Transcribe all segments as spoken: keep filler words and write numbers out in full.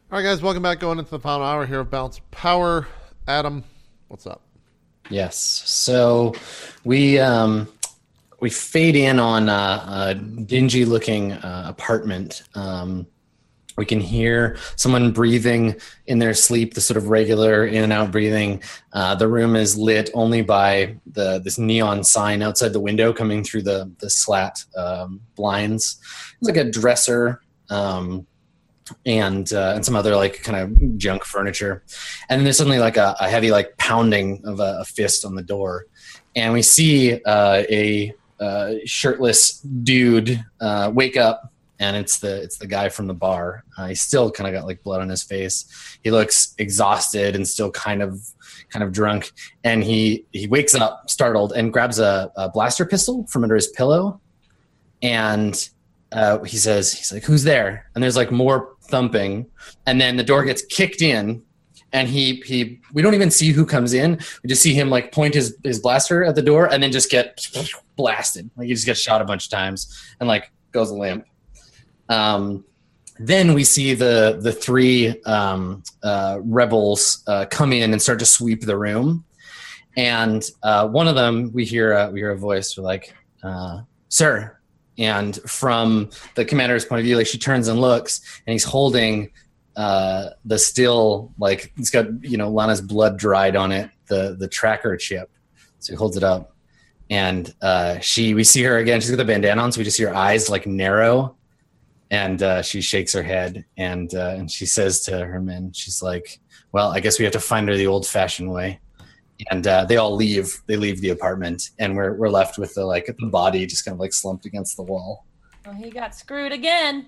All right, guys, welcome back. Going into the final hour here of Balance of Power. Adam, what's up? Yes. So we um, we fade in on uh, a dingy looking uh, apartment. Um, we can hear someone breathing in their sleep, the sort of regular in and out breathing. Uh, the room is lit only by the this neon sign outside the window coming through the the slat um, blinds. It's like a dresser. Um, and uh, and some other like kind of junk furniture, and then there's suddenly like a, a heavy like pounding of a, a fist on the door, and we see uh, a uh, shirtless dude uh, wake up, and it's the it's the guy from the bar. Uh, he's still kind of got like blood on his face. He looks exhausted and still kind of kind of drunk, and he he wakes up startled and grabs a, a blaster pistol from under his pillow, and uh, he says, he's like, "Who's there?" And there's like more thumping, and then the door gets kicked in, and he he we don't even see who comes in. We just see him like point his his blaster at the door, and then just get blasted. Like he just gets shot a bunch of times, and like goes limp. Um, then we see the the three um, uh, rebels uh, come in and start to sweep the room, and uh, one of them we hear uh, we hear a voice. We're like, uh, "Sir." And from the commander's point of view, like she turns and looks, and he's holding uh, the still, like it's got, you know, Lana's blood dried on it, the the tracker chip. So he holds it up, and uh, she, we see her again. She's got the bandana on, so we just see her eyes like narrow, and uh, she shakes her head, and uh, and she says to her men, she's like, "Well, I guess we have to find her the old-fashioned way." And uh, they all leave. They leave the apartment, and we're we're left with the like the body just kind of like slumped against the wall. Well, he got screwed again.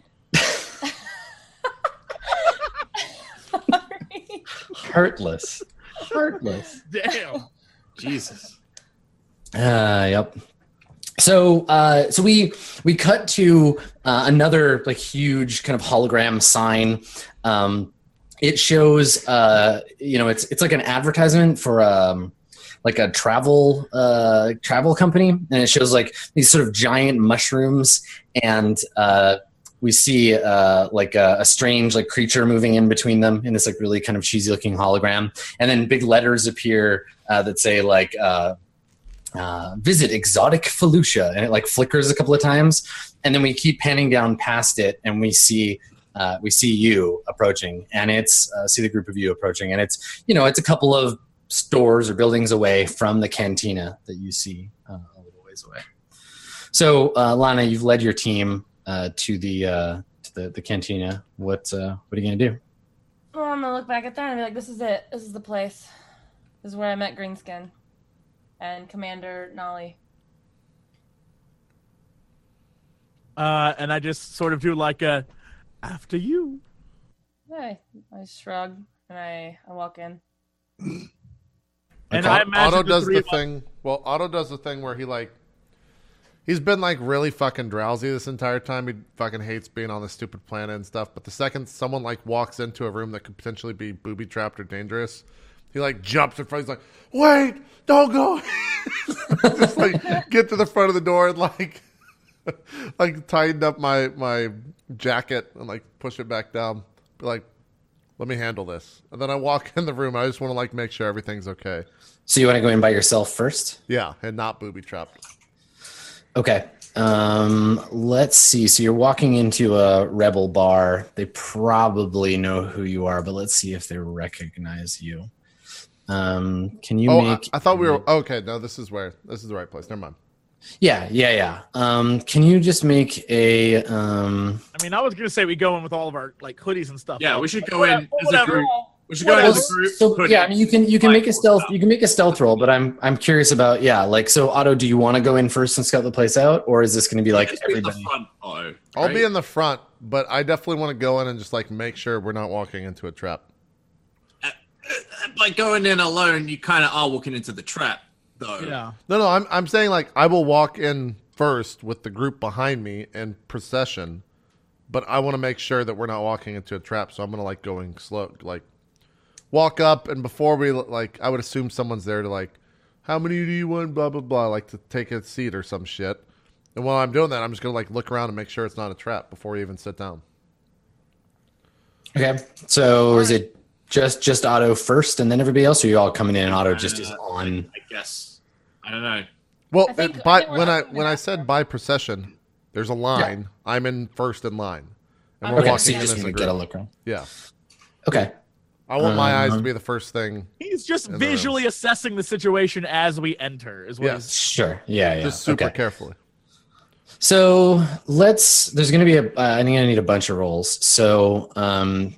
Heartless, heartless. Damn. Jesus. Uh, yep. So, uh, so we we cut to uh, another like huge kind of hologram sign. Um, It shows, uh, you know, it's it's like an advertisement for um, like a travel uh, travel company, and it shows like these sort of giant mushrooms, and uh, we see uh, like a, a strange like creature moving in between them in this like really kind of cheesy looking hologram, and then big letters appear uh, that say like uh, uh, "Visit Exotic Felucia," and it like flickers a couple of times, and then we keep panning down past it, and we see. Uh, we see you approaching, and it's uh, see the group of you approaching, and it's you know it's a couple of stores or buildings away from the cantina that you see uh, a little ways away. So, uh, Lana, you've led your team uh, to the uh, to the, the cantina. What uh, what are you gonna do? Well, I'm gonna look back at that and be like, "This is it. This is the place. This is where I met Greenskin and Commander Nolly." Uh, and I just sort of do like a after you. Hey, I shrug and I, I walk in. And Like, I Otto imagine Otto the does three the of us- thing. Well, Otto does the thing where he like he's been like really fucking drowsy this entire time. He fucking hates being on this stupid planet and stuff. But the second someone like walks into a room that could potentially be booby trapped or dangerous, he like jumps in front. He's like, "Wait, don't go!" Just like get to the front of the door and like like tighten up my my jacket and like push it back down. Be like, "Let me handle this." And then I walk in the room. I just want to like make sure everything's okay. So you want to go in by yourself first? Yeah, and not booby trapped. Okay. Um, let's see. So you're walking into a rebel bar. They probably know who you are, but let's see if they recognize you. Um, can you Oh, make? I, I thought we were okay. No, this is where this is the right place. Never mind. Yeah, yeah, yeah. Um, can you just make a? Um, I mean, I was gonna say we go in with all of our like hoodies and stuff. Yeah, on. we should go in as a Whatever. group. We should go in well, as a group. so put- yeah, I mean, you can you can like, make a stealth. stuff. You can make a stealth roll, but I'm I'm curious about yeah. Like, so Otto, do you want to go in first and scout the place out, or is this going to be like Just be at the everybody? front, Otto, I'll right? be in the front, but I definitely want to go in and just like make sure we're not walking into a trap. Uh, uh, By going in alone, you kind of are walking into the trap, though. Yeah. No, no, I'm I'm saying like I will walk in first with the group behind me in procession, but I want to make sure that we're not walking into a trap. So I'm gonna like going slow, like walk up, and before we like, I would assume someone's there to like, how many do you want? Blah blah blah, like to take a seat or some shit. And while I'm doing that, I'm just gonna like look around and make sure it's not a trap before we even sit down. Okay. So is it just just Otto first, and then everybody else, or are you all coming in and Otto just is Uh, on? I guess. I don't know. Well, I think- uh, by, I think we're when I not when I gonna said have by procession, there's a line. I'm in first in line, and we're Okay, Okay, walking so you in just as a want to get a group. look around. Yeah, Okay. I want my eyes to Um, be the first thing. He's just In the room. visually assessing the situation as we enter. Is what Yes. he's Sure. Yeah. Yeah. Just super okay. carefully. So let's. There's going to be a. Uh, I think I need a bunch of rolls. So um,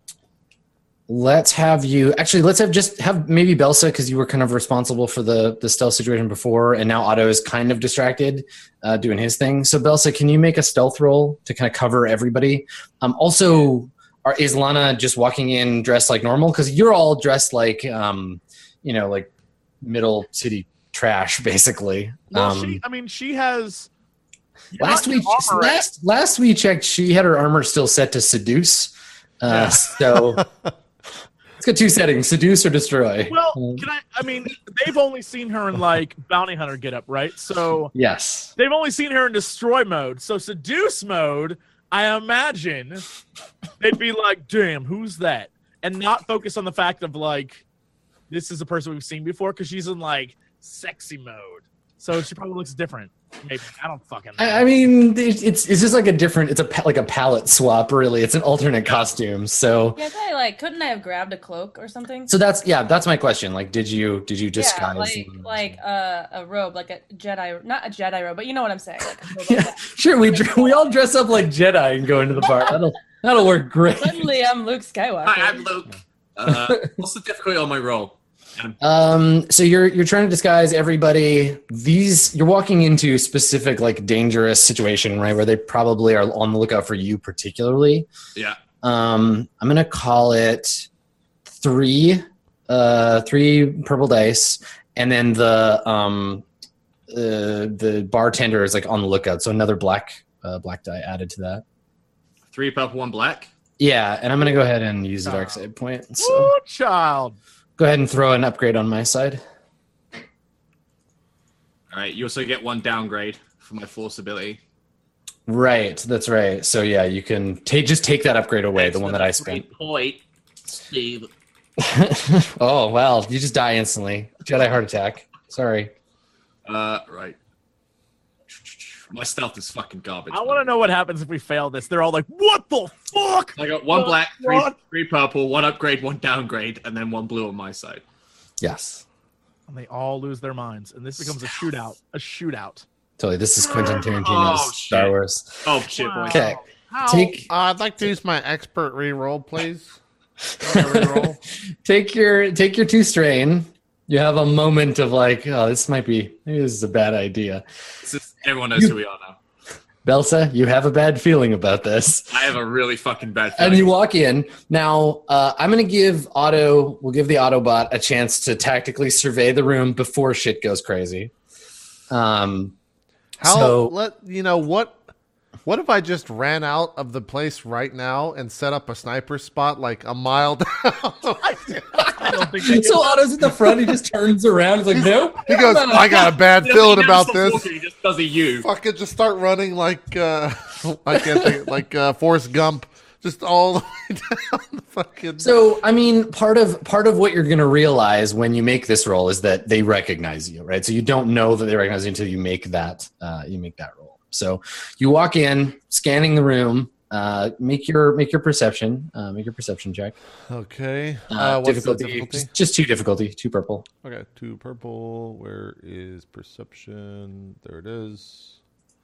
let's have you. Actually, let's have just have maybe Belsa, because you were kind of responsible for the the stealth situation before, and now Otto is kind of distracted, uh, doing his thing. So Belsa, can you make a stealth roll to kind of cover everybody? Um, also, are, is Lana just walking in dressed like normal? Because you're all dressed like, um, you know, like middle city trash, basically. well, um, she. I mean, she has. Last not we armor, right? last last we checked, she had her armor still set to seduce. Uh, So it's got two settings: seduce or destroy. Well, Um, can I? I mean, they've only seen her in like bounty hunter getup, right? So yes. they've only seen her in destroy mode. So seduce mode, I imagine they'd be like, "Damn, who's that?" and not focus on the fact of like, this is a person we've seen before, because she's in like sexy mode. So she probably looks different. Maybe I don't fucking know. I, I mean, it- it's it's just like a different. It's a pa- like a palette swap, really. It's an alternate costume. So Yeah, I like, couldn't I have grabbed a cloak or something? so that's yeah. That's my question. Like, did you did you Yeah, disguise? like like uh, a robe, like a Jedi, not a Jedi robe, but you know what I'm saying. Like a robe like yeah, that. sure. We dr- we all dress up like Jedi and go into the bar. That'll that'll work great. Suddenly, I'm Luke Skywalker. Hi, I'm Luke. Uh, what's the difficulty on my roll? Um, so you're you're trying to disguise everybody. These you're walking into a specific like dangerous situation, right? Where they probably are on the lookout for you particularly. Yeah. Um, I'm gonna call it three, uh, three purple dice, and then the um, uh, the bartender is like on the lookout, so another black uh, black die added to that. Three purple, one black. Yeah, and I'm gonna go ahead and use the dark side point. So Woo, child. go ahead and throw an upgrade on my side. All right. You also get one downgrade for my force ability. Right, that's right. So yeah, you can take just take that upgrade away, the one that I spent. Three point. Steve. Oh well, you just die instantly. Jedi heart attack. Sorry. Uh, right. My stealth is fucking garbage. I want to know what happens if we fail this. They're all like, "What the fuck?" I got one What? black, three, What? three purple, one upgrade, one downgrade, and then one blue on my side. Yes. And they all lose their minds, and this becomes a shootout. A shootout. Totally. This is Quentin Tarantino's Oh, Star shit. Wars. Oh shit, Wow. boys. Okay. How? Take Uh, I'd like to use my expert reroll, please. Reroll. take your take your two strain. You have a moment of like, oh, this might be maybe this is a bad idea. This is- everyone knows You- who we are now. Belsa, you have a bad feeling about this. I have a really fucking bad feeling. And you walk in. Now, uh, I'm going to give Otto, we'll give the Autobot a chance to tactically survey the room before shit goes crazy. Um, How So- let you know what? What if I just ran out of the place right now and set up a sniper spot like a mile down? I don't think they so Otto's at the front. He just turns around. He's like, nope. He goes, I got a bad He doesn't- feeling he about doesn't stop this. walking, He just does a U. Fucking just start running like uh, I can't think, like uh, Forrest Gump, just all the way down the fucking. So, I mean, part of part of what you're going to realize when you make this roll is that they recognize you, right? So you don't know that they recognize you until you make that uh, you make that roll. So you walk in, scanning the room. Uh, make your make your perception. Uh, make your perception check. Okay. Uh, Uh, what's the difficulty, difficulty? Just, just two difficulty, two purple. Okay, two purple. Where is perception? There it is.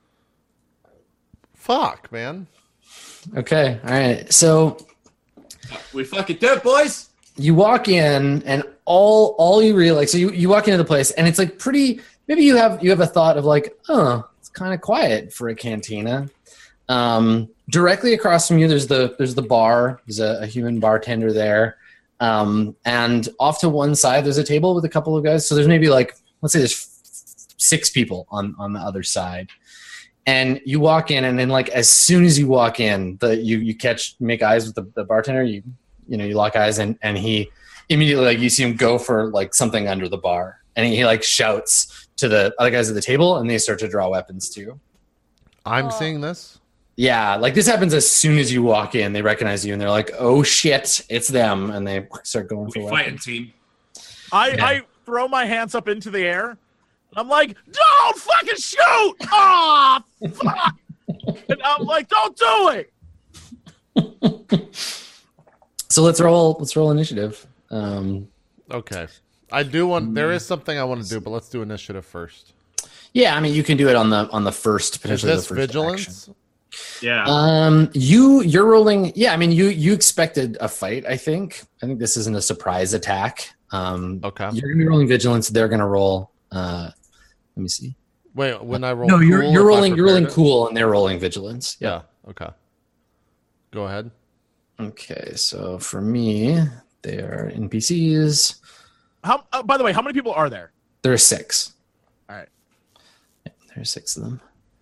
Fuck, man. Okay, all right. So We fucking do it, boys. you walk in, and all all you realize. So you, you walk into the place, and it's like pretty. Maybe you have you have a thought of like, oh, it's kind of quiet for a cantina. Um, directly across from you, there's the there's the bar. There's a, a human bartender there, um, and off to one side there's a table with a couple of guys. So there's maybe like let's say there's f- six people on on the other side. And you walk in, and then like as soon as you walk in, the you you catch make eyes with the, the bartender. You you know you lock eyes, and and he immediately like you see him go for like something under the bar, and he, he like shouts to the other guys at the table, and they start to draw weapons too. I'm Oh. seeing this. Yeah, like this happens as soon as you walk in. They recognize you and they're like, "Oh shit, it's them!" And they start going for We weapons. fighting team. I, Yeah. I throw my hands up into the air. And I'm like, don't fucking shoot! Oh, fuck! And I'm like, don't do it! So let's roll. Let's roll initiative. Um, Okay. I do want. There is something I want to do, but let's do initiative first. yeah, I mean, you can do it on the on the first Is potentially this the first vigilance? action. Yeah. Um, you you're rolling. Yeah, I mean, you you expected a fight. I think. I think this isn't a surprise attack. Um, Okay. you're gonna be rolling vigilance. They're gonna roll. Uh, let me see. Wait, when I roll. No, you're cool, you're if I rolling. You're rolling prepared it? cool, and they're rolling vigilance. Yeah. Okay. Go ahead. Okay, so for me, they are N P Cs. How? Uh, by the way, how many people are there? There are six. All right. There are six of them.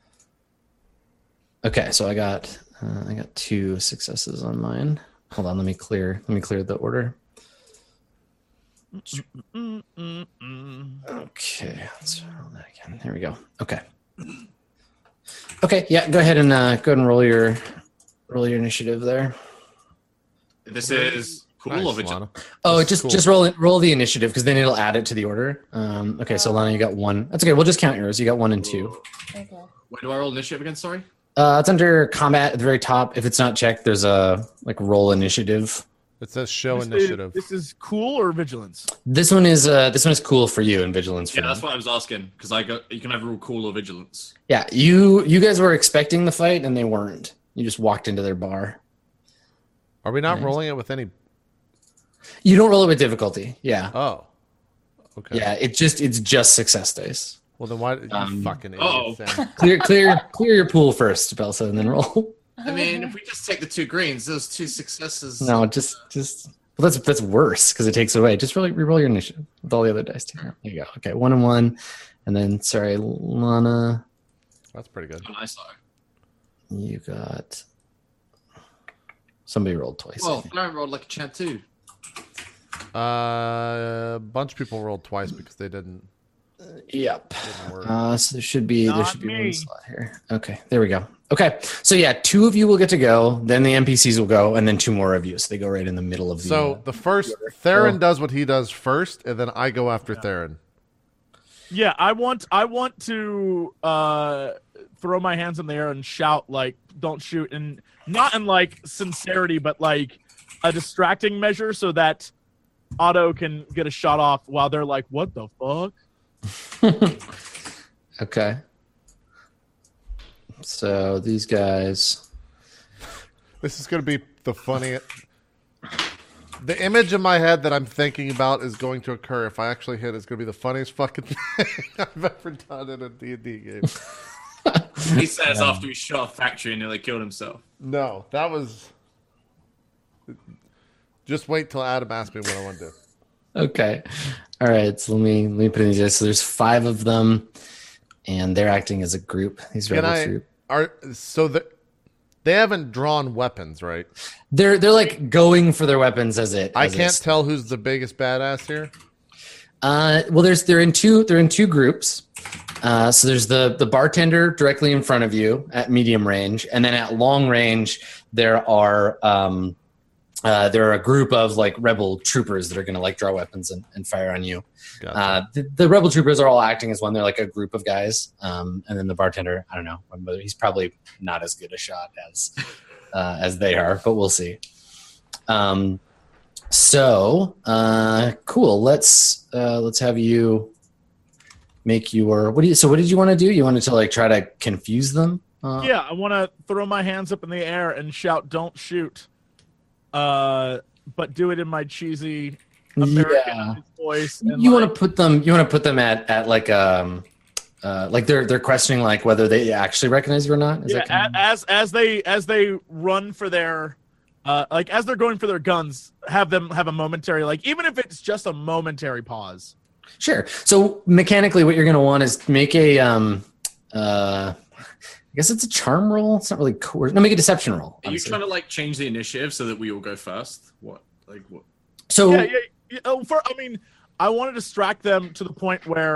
Okay, so I got uh, I got two successes on mine. Hold on, let me clear. Let me clear the order. Mm-mm-mm. Okay, let's roll that again. There we go. Okay. Okay, yeah, go ahead and uh, go ahead and roll your roll your initiative there. This is cool Nice, or vigil- Lana. Oh, That's just cool. just roll it, roll the initiative because then it'll add it to the order. Um, okay, so Lana, you got one. That's okay. We'll just count yours. You got one and two. Okay. Where do I roll initiative again? Sorry. Uh, it's under combat at the very top. If it's not checked, there's a like roll initiative. It says show This is- initiative. This is cool or vigilance? This one is uh this one is cool for you and vigilance for Yeah, me. that's what I was asking because I got you can have rule cool or vigilance. Yeah, you you guys were expecting the fight and they weren't. You just walked into their bar. Are we not Nice. rolling it with any? You don't roll it with difficulty. Yeah. Oh. Okay. Yeah, it just it's just success dice. Well, then why? You Um, fucking uh-oh. idiot, Sam. Clear clear clear your pool first, Belsa, and then roll. I mean, if we just take the two greens, those two successes. No, just just well, that's that's worse because it takes away. Just really re-roll your initiative with all the other dice too. There you go. Okay, one and one, and then sorry, Lana, That's pretty good. Oh, nice though. you got somebody rolled twice. I Well, think. I rolled like a champ too. Uh, a bunch of people rolled twice because they didn't. Yep. didn't work. Uh, so there should be there Not should be me. one slot here. Okay, there we go. Okay, so yeah, two of you will get to go, then the N P Cs will go, and then two more of you. So they go right in the middle of the. So uh, the first Theron Well- does what he does first, and then I go after Theron. Yeah, I want I want to uh, throw my hands in the air and shout like, "Don't shoot!" and not in like sincerity, but like a distracting measure so that Otto can get a shot off while they're like, "What the fuck?" okay. So these guys. This is going to be the funniest. The image in my head that I'm thinking about is going to occur if I actually hit. It's going to be the funniest fucking thing I've ever done in a D and D game. He says after he shot a factory and nearly killed himself. No, that was. Just wait till Adam asks me what I want to do. Okay. All right. So let me let me put in these guys. So there's five of them, and they're acting as a group. These Can rebel I? troop. Are so the they haven't drawn weapons, right? They're they're like going for their weapons as it. I as can't it's- tell who's the biggest badass here. Uh, well, there's they're in two they're in two groups. Uh, so there's the the bartender directly in front of you at medium range, and then at long range there are um, uh, there are a group of like rebel troopers that are going to like draw weapons and, and fire on you. Gotcha. Uh, the, the rebel troopers are all acting as one. They're like a group of guys, um, and then the bartender. I don't know, whether he's probably not as good a shot as uh, as they are, but we'll see. Um, so uh, cool. Let's uh, let's have you make your. What do you? So what did you want to do? You wanted to like try to confuse them? Uh, Yeah, I want to throw my hands up in the air and shout, "Don't shoot!" Uh, but do it in my cheesy American Yeah. voice. And You like, want to put them. You want to put them at at like um. Uh, like they're they're questioning like whether they actually recognize you or not. Is yeah, that kind a- as as they as they run for their uh like as they're going for their guns, have them have a momentary like even if it's just a momentary pause. Sure. So mechanically, what you're going to want is make a, um, uh, I guess it's a charm roll. It's not really cool. No, make a deception roll. Are you honestly. trying to like change the initiative so that we all go first? What? Like what? So Yeah, yeah, yeah. Oh, for I mean, I want to distract them to the point where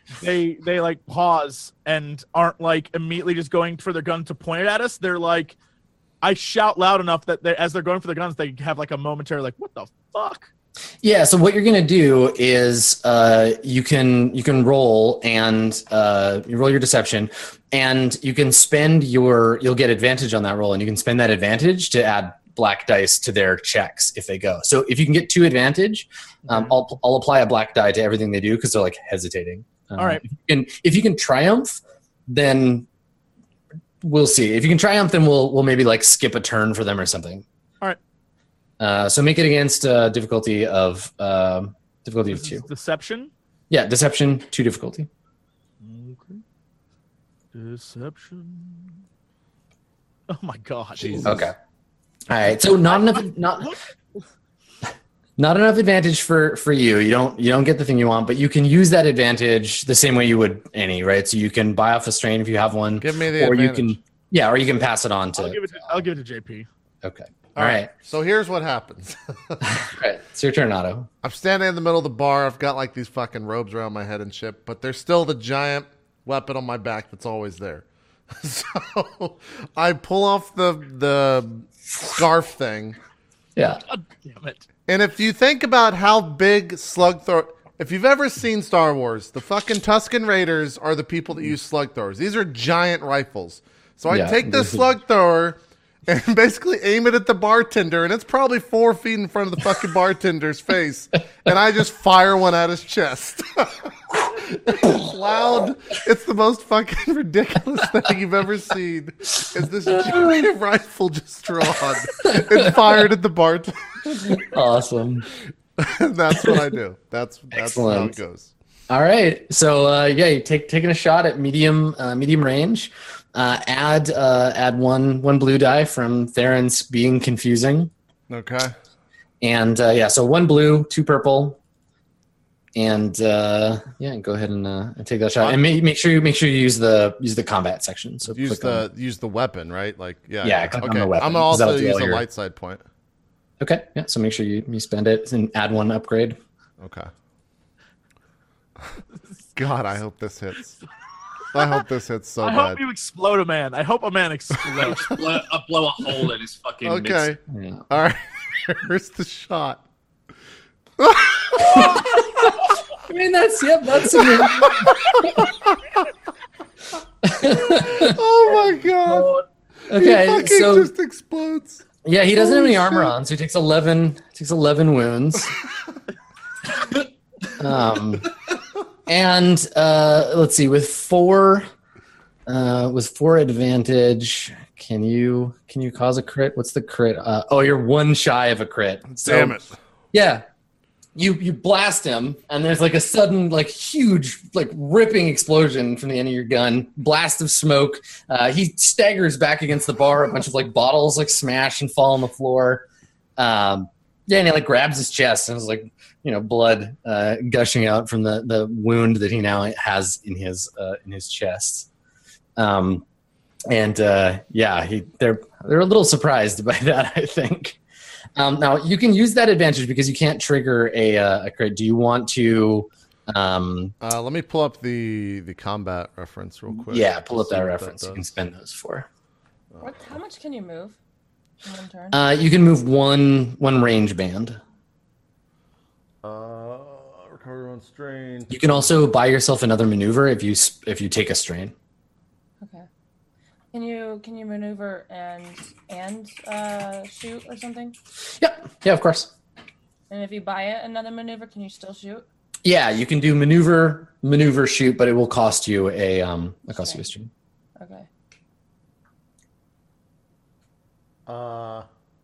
they they like pause and aren't like immediately just going for their gun to point it at us. They're like, I shout loud enough that they, as they're going for their guns, they have like a momentary like, what the fuck? Yeah. So what you're gonna do is uh, you can you can roll and uh, you roll your deception, and you can spend your you'll get advantage on that roll, and you can spend that advantage to add black dice to their checks if they go. So if you can get two advantage, um, I'll I'll apply a black die to everything they do because they're like hesitating. Um, All right. If you can if you can triumph, then we'll see. If you can triumph, then we'll we'll maybe like skip a turn for them or something. All right. Uh, so make it against uh, difficulty of um difficulty of This two. is deception. Yeah, deception two difficulty. Okay. Deception. Oh my god. Jesus. Okay. All right. So not enough not not enough advantage for for you. You don't you don't get the thing you want, but you can use that advantage the same way you would any, right? So you can buy off a strain if you have one, Give me the or advantage. you can yeah, or you can pass it on to. I'll give it. To, I'll give it to J P. Okay. All right. So here's what happens. All right. It's your turn, Otto. I'm standing in the middle of the bar. I've got like these fucking robes around my head and shit, but there's still the giant weapon on my back that's always there. So I pull off the the scarf thing. Yeah. God damn it. And if you think about how big slug thrower, if you've ever seen Star Wars, the fucking Tusken Raiders are the people that use slug throwers. These are giant rifles. So I Yeah, take this this is- slug thrower and basically aim it at the bartender, and it's probably four feet in front of the fucking bartender's face, and I just fire one at his chest. It's loud. It's the most fucking ridiculous thing you've ever seen. Is this giant rifle just drawn and fired at the bartender? Awesome. That's what I do. That's that's Excellent. how it goes. All right. So uh, yeah, you take taking a shot at medium uh, medium range. Uh, add uh, add one one blue die from Theron's being confusing, Okay. and uh, yeah, so one blue, two purple, and uh, yeah, go ahead and, uh, and take that shot. And make, make sure you make sure you use the use the combat section. So Use click on- the use the weapon, right? Like yeah. Yeah, click on okay. the weapon, I'm gonna 'cause also that'll do use all a your- light side point. okay, yeah. So make sure you, you spend it and add one upgrade. Okay. God, I hope this hits. I hope this hits so I bad. hope you explode a man. I hope a man explodes. blow, I blow a hole in his fucking. Okay. Yeah. All right. Here's the shot. I mean, that's yep. That's Oh my god. He okay. fucking So just explodes. yeah, he doesn't have Holy any armor shit. on, so he takes eleven takes eleven wounds. um, and uh, let's see, with four uh, with four advantage, can you can you cause a crit? What's the crit? Uh, oh, you're one shy of a crit. So, Damn it. Yeah. You you blast him, and there's like a sudden, like huge, like ripping explosion from the end of your gun. Blast of smoke. Uh, he staggers back against the bar. A bunch of like bottles like smash and fall on the floor. Um, yeah, and he like grabs his chest, and there's like you know blood uh, gushing out from the the wound that he now has in his uh, in his chest. Um, and uh, yeah, he they're they're a little surprised by that, I think. Um, now you can use that advantage because you can't trigger a, uh, a crit. Do you want to? Um, Uh, let me pull up the the combat reference real quick. yeah, pull up See that what reference. You can does. spend those for. What, how much can you move in one turn? Uh, you can move one one range band. Uh, recover on strain. You can also buy yourself another maneuver if you s- if you take a strain. Okay. Can you can you maneuver and and uh, shoot or something? Yep. Yeah, of course. And if you buy it another maneuver, can you still shoot? Yeah, you can do maneuver maneuver shoot, but it will cost you a um a cost you a strain. Okay. Uh.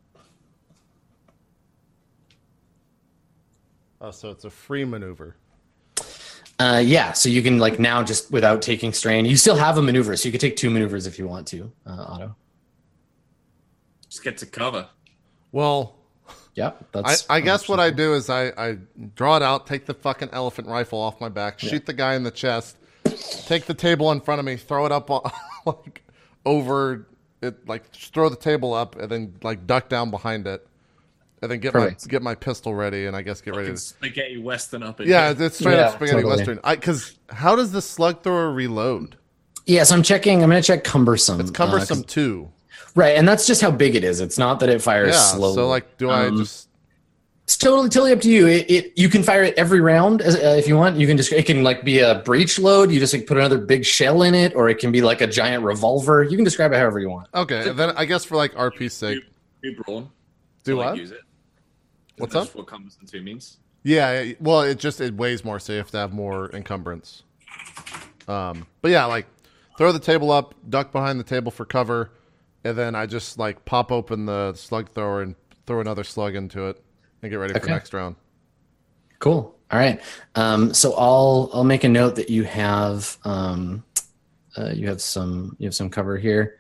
Oh, so it's a free maneuver. Uh, yeah, so you can like now just without taking strain, you still have a maneuver, so you could take two maneuvers if you want to, uh, Otto. Just get to cover. Well, Yeah, I, that's. I guess what I do is I, I draw it out, take the fucking elephant rifle off my back, shoot the guy in the chest, take the table in front of me, throw it up like over it, like just throw the table up, and then like duck down behind it, and then get Perfect. my get my pistol ready, and I guess get ready Fucking to. spaghetti western up in Yeah, here. it's straight Yeah, up spaghetti totally. western. I because how does the slug thrower reload? Yeah, so I'm checking. I'm going to check cumbersome. It's uh, cumbersome 'cause- too. right, and that's just how big it is. It's not that it fires Yeah. slowly. So like, do I Um, just? It's totally, totally up to you. It, it you can fire it every round as, uh, if you want. You can just it can like be a breech load. You just like put another big shell in it, or it can be like a giant revolver. You can describe it however you want. Okay, and then I guess for like R P's sake, Do brawn. do to, like, what? Use it. What's That's up? what cumbersome two means. Yeah, yeah, well, it just it weighs more, so you have to have more encumbrance. Um, but yeah, like throw the table up, duck behind the table for cover, and then I just like pop open the slug thrower and throw another slug into it and get ready for Okay. next round. Cool. All right. Um, so I'll I'll make a note that you have um, uh, you have some you have some cover here,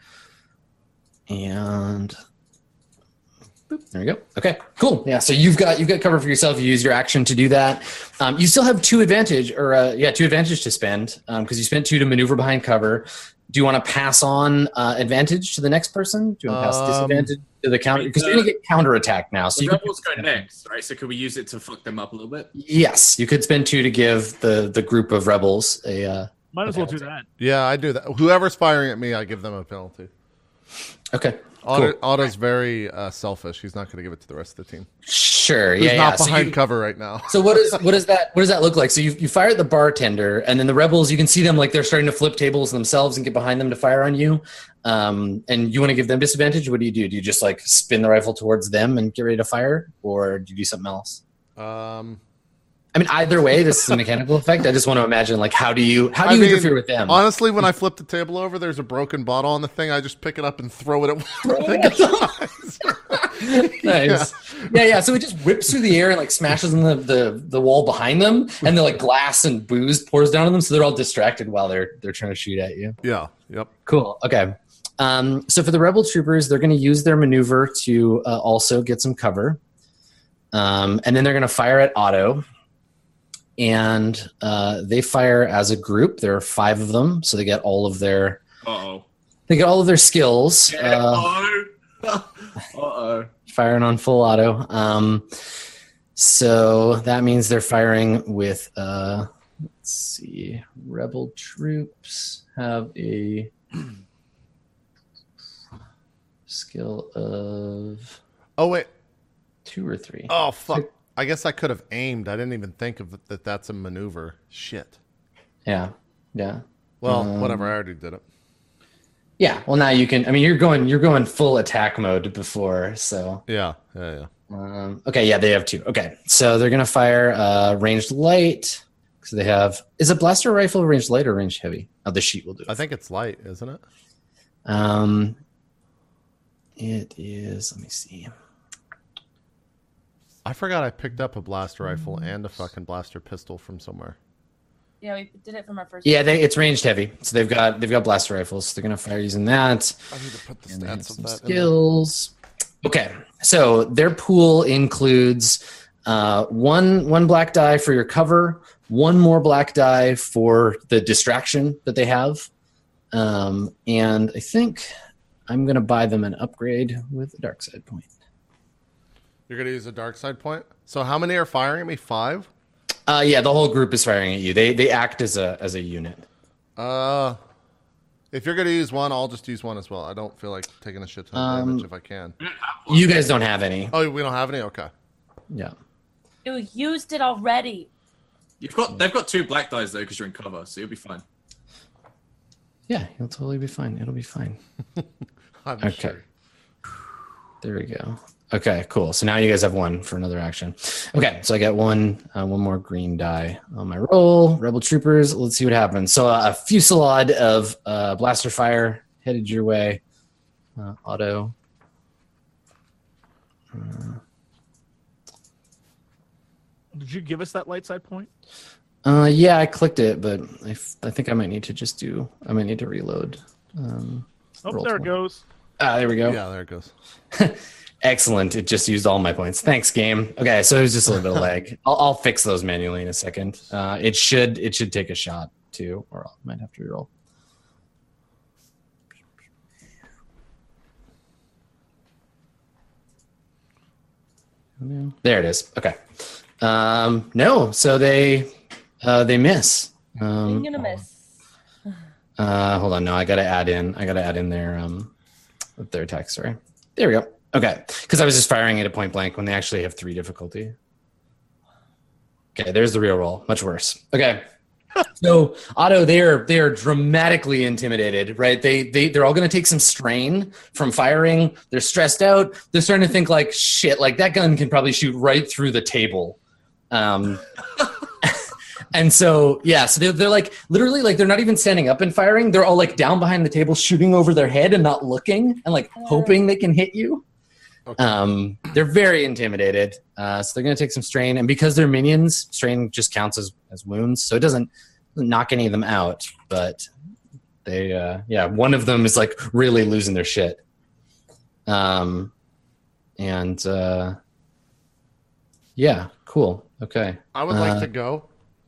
and boop, there we go. Okay. Cool. Yeah. So you've got you've got cover for yourself. You use your action to do that. Um, you still have two advantage or uh, yeah two advantage to spend because you spent two to maneuver behind cover. Do you want to pass on uh, advantage to the next person? Do you want to pass Um, disadvantage to the counter? Because you're going to get counter attack now. So The you can, rebels go next, right? So could we use it to fuck them up a little bit? yes, you could spend two to give the the group of rebels a. Uh, Might as well do that. Yeah, I do that. Whoever's firing at me, I give them a penalty. okay. Otto, Cool. Otto's very uh, selfish. He's not going to give it to the rest of the team. Sure. He's Yeah. not yeah. So behind you- cover right now. So what is what does that what does that look like? So you you fire at the bartender, and then the rebels you can see them like they're starting to flip tables themselves and get behind them to fire on you. Um, and you want to give them disadvantage? What do you do? Do you just like spin the rifle towards them and get ready to fire, or do you do something else? Um, I mean, either way, this is a mechanical effect. I just want to imagine like how do you how do I you mean, interfere with them? honestly, when I flip the table over, there's a broken bottle on the thing. I just pick it up and throw it at one of the guys. Nice. Yeah, yeah. So it just whips through the air and like smashes on the, the, the wall behind them, and then like glass and booze pours down on them, so they're all distracted while they're they're trying to shoot at you. Yeah. Yep. Cool. Okay. Um, so for the rebel troopers, they're going to use their maneuver to uh, also get some cover, um, and then they're going to fire at Otto. And uh, they fire as a group. There are five of them, so they get all of their Uh oh. they get all of their skills. Yeah. Uh, Uh oh. firing on full auto. Um, so that means they're firing with, uh, let's see, rebel troops have a skill of Oh wait. two or three. Oh fuck. I guess I could have aimed. I didn't even think of that. That's a maneuver. Shit. Yeah, yeah, Well, Um, whatever. I already did it. yeah. Well, now you can. I mean, you're going you're going full attack mode before, so. Yeah. Yeah. Yeah. Um, okay, yeah, they have two. Okay, so they're gonna fire uh, ranged light. So they have is a blaster rifle ranged light or ranged heavy? Oh, the sheet will do it. I think it's light, isn't it? Um, it is. Let me see. I forgot I picked up a blaster rifle and a fucking blaster pistol from somewhere. Yeah, we did it from our first. Yeah, they, it's ranged heavy. So they've got they've got blaster rifles. So they're gonna fire using that. I need to put the And they have stats of some that. in there. skills. Okay, so their pool includes uh, one one black die for your cover, one more black die for the distraction that they have, um, and I think I'm gonna buy them an upgrade with a dark side point. You're gonna use a dark side point. So how many are firing at me? Five. Uh, yeah, the whole group is firing at you. They they act as a as a unit. Uh, if you're gonna use one, I'll just use one as well. I don't feel like taking a shit ton of Um, damage if I can. You guys don't have any. Oh, we don't have any. Okay. Yeah. You used it already. You've got they've got two black dice though because you're in cover, so you'll be fine. Yeah, you'll totally be fine. It'll be fine. I'm Okay. sure. There we go. Okay, cool. So now you guys have one for another action. Okay, so I got one uh, one more green die on my roll. Rebel troopers. Let's see what happens. So uh, a fusillade of uh, blaster fire headed your way. Uh, auto. Uh, Did you give us that light side point? uh, yeah, I clicked it, but I, f- I think I might need to just do. I might need to reload. Um, Oh, roll there it twenty. goes. Ah, there we go. Yeah, there it goes. Excellent. It just used all my points. Thanks, game. Okay, so it was just a little bit of lag. I'll, I'll fix those manually in a second. Uh, it should it should take a shot too, or I might have to reroll. There it is. Okay. Um, no, so they uh, they miss. Um, I'm gonna miss. Uh, hold on. No, I gotta add in. I gotta add in their um, their attack. Sorry. There we go. Okay, because I was just firing at a point blank when they actually have three difficulty. Okay, there's the real roll. Much worse. Okay. So Otto, they're they're dramatically intimidated, right? They they they're all going to take some strain from firing. They're stressed out. They're starting to think like, shit, like that gun can probably shoot right through the table. Um, and so yeah, so they're, they're like literally like they're not even standing up and firing. They're all like down behind the table, shooting over their head and not looking, and like hoping they can hit you. Okay. Um, they're very intimidated, uh, so they're going to take some strain, and because they're minions, strain just counts as, as wounds, so it doesn't knock any of them out. But they, uh, yeah, one of them is like really losing their shit. Um, and uh, yeah, cool. Okay, I would uh, like to go,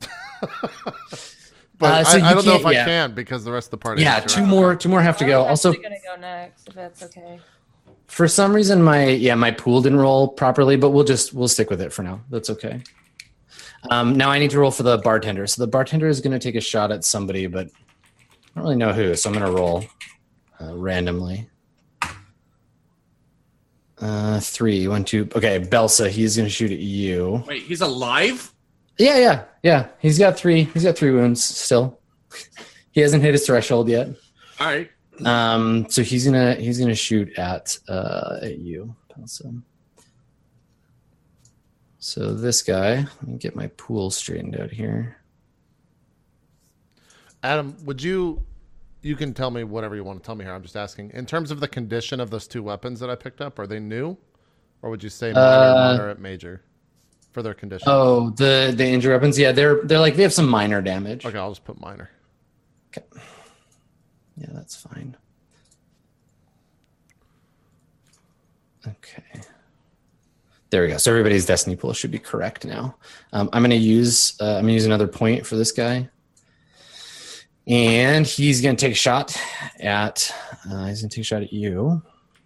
but uh, so I, I you don't know if can't- I yeah. can because the rest of the party. yeah, is two here. more, two more have to I'm go. Also, actually gonna go next if that's okay. for some reason, my yeah my pool didn't roll properly, but we'll just we'll stick with it for now. That's okay. Um, now I need to roll for the bartender. So the bartender is going to take a shot at somebody, but I don't really know who. So I'm going to roll uh, randomly. Uh, three, one, two. Okay, Belsa. He's going to shoot at you. Wait, he's alive? Yeah, yeah, yeah. He's got three. He's got three wounds still. He hasn't hit his threshold yet. All right. Um, so he's gonna he's gonna shoot at uh at you, Belsa. So this guy, let me get my pool straightened out here. Adam, would you? You can tell me whatever you want to tell me here. I'm just asking. In terms of the condition of those two weapons that I picked up, are they new, or would you say minor, Uh, moderate, major for their condition? Oh, the the injury weapons. Yeah, they're they're like they have some minor damage. Okay, I'll just put minor. Okay. Yeah, that's fine. Okay. There we go. So everybody's destiny pool should be correct now. Um, I'm going to use uh, I'm going to use another point for this guy, and he's going to take a shot at. Uh, he's going to take a shot at you,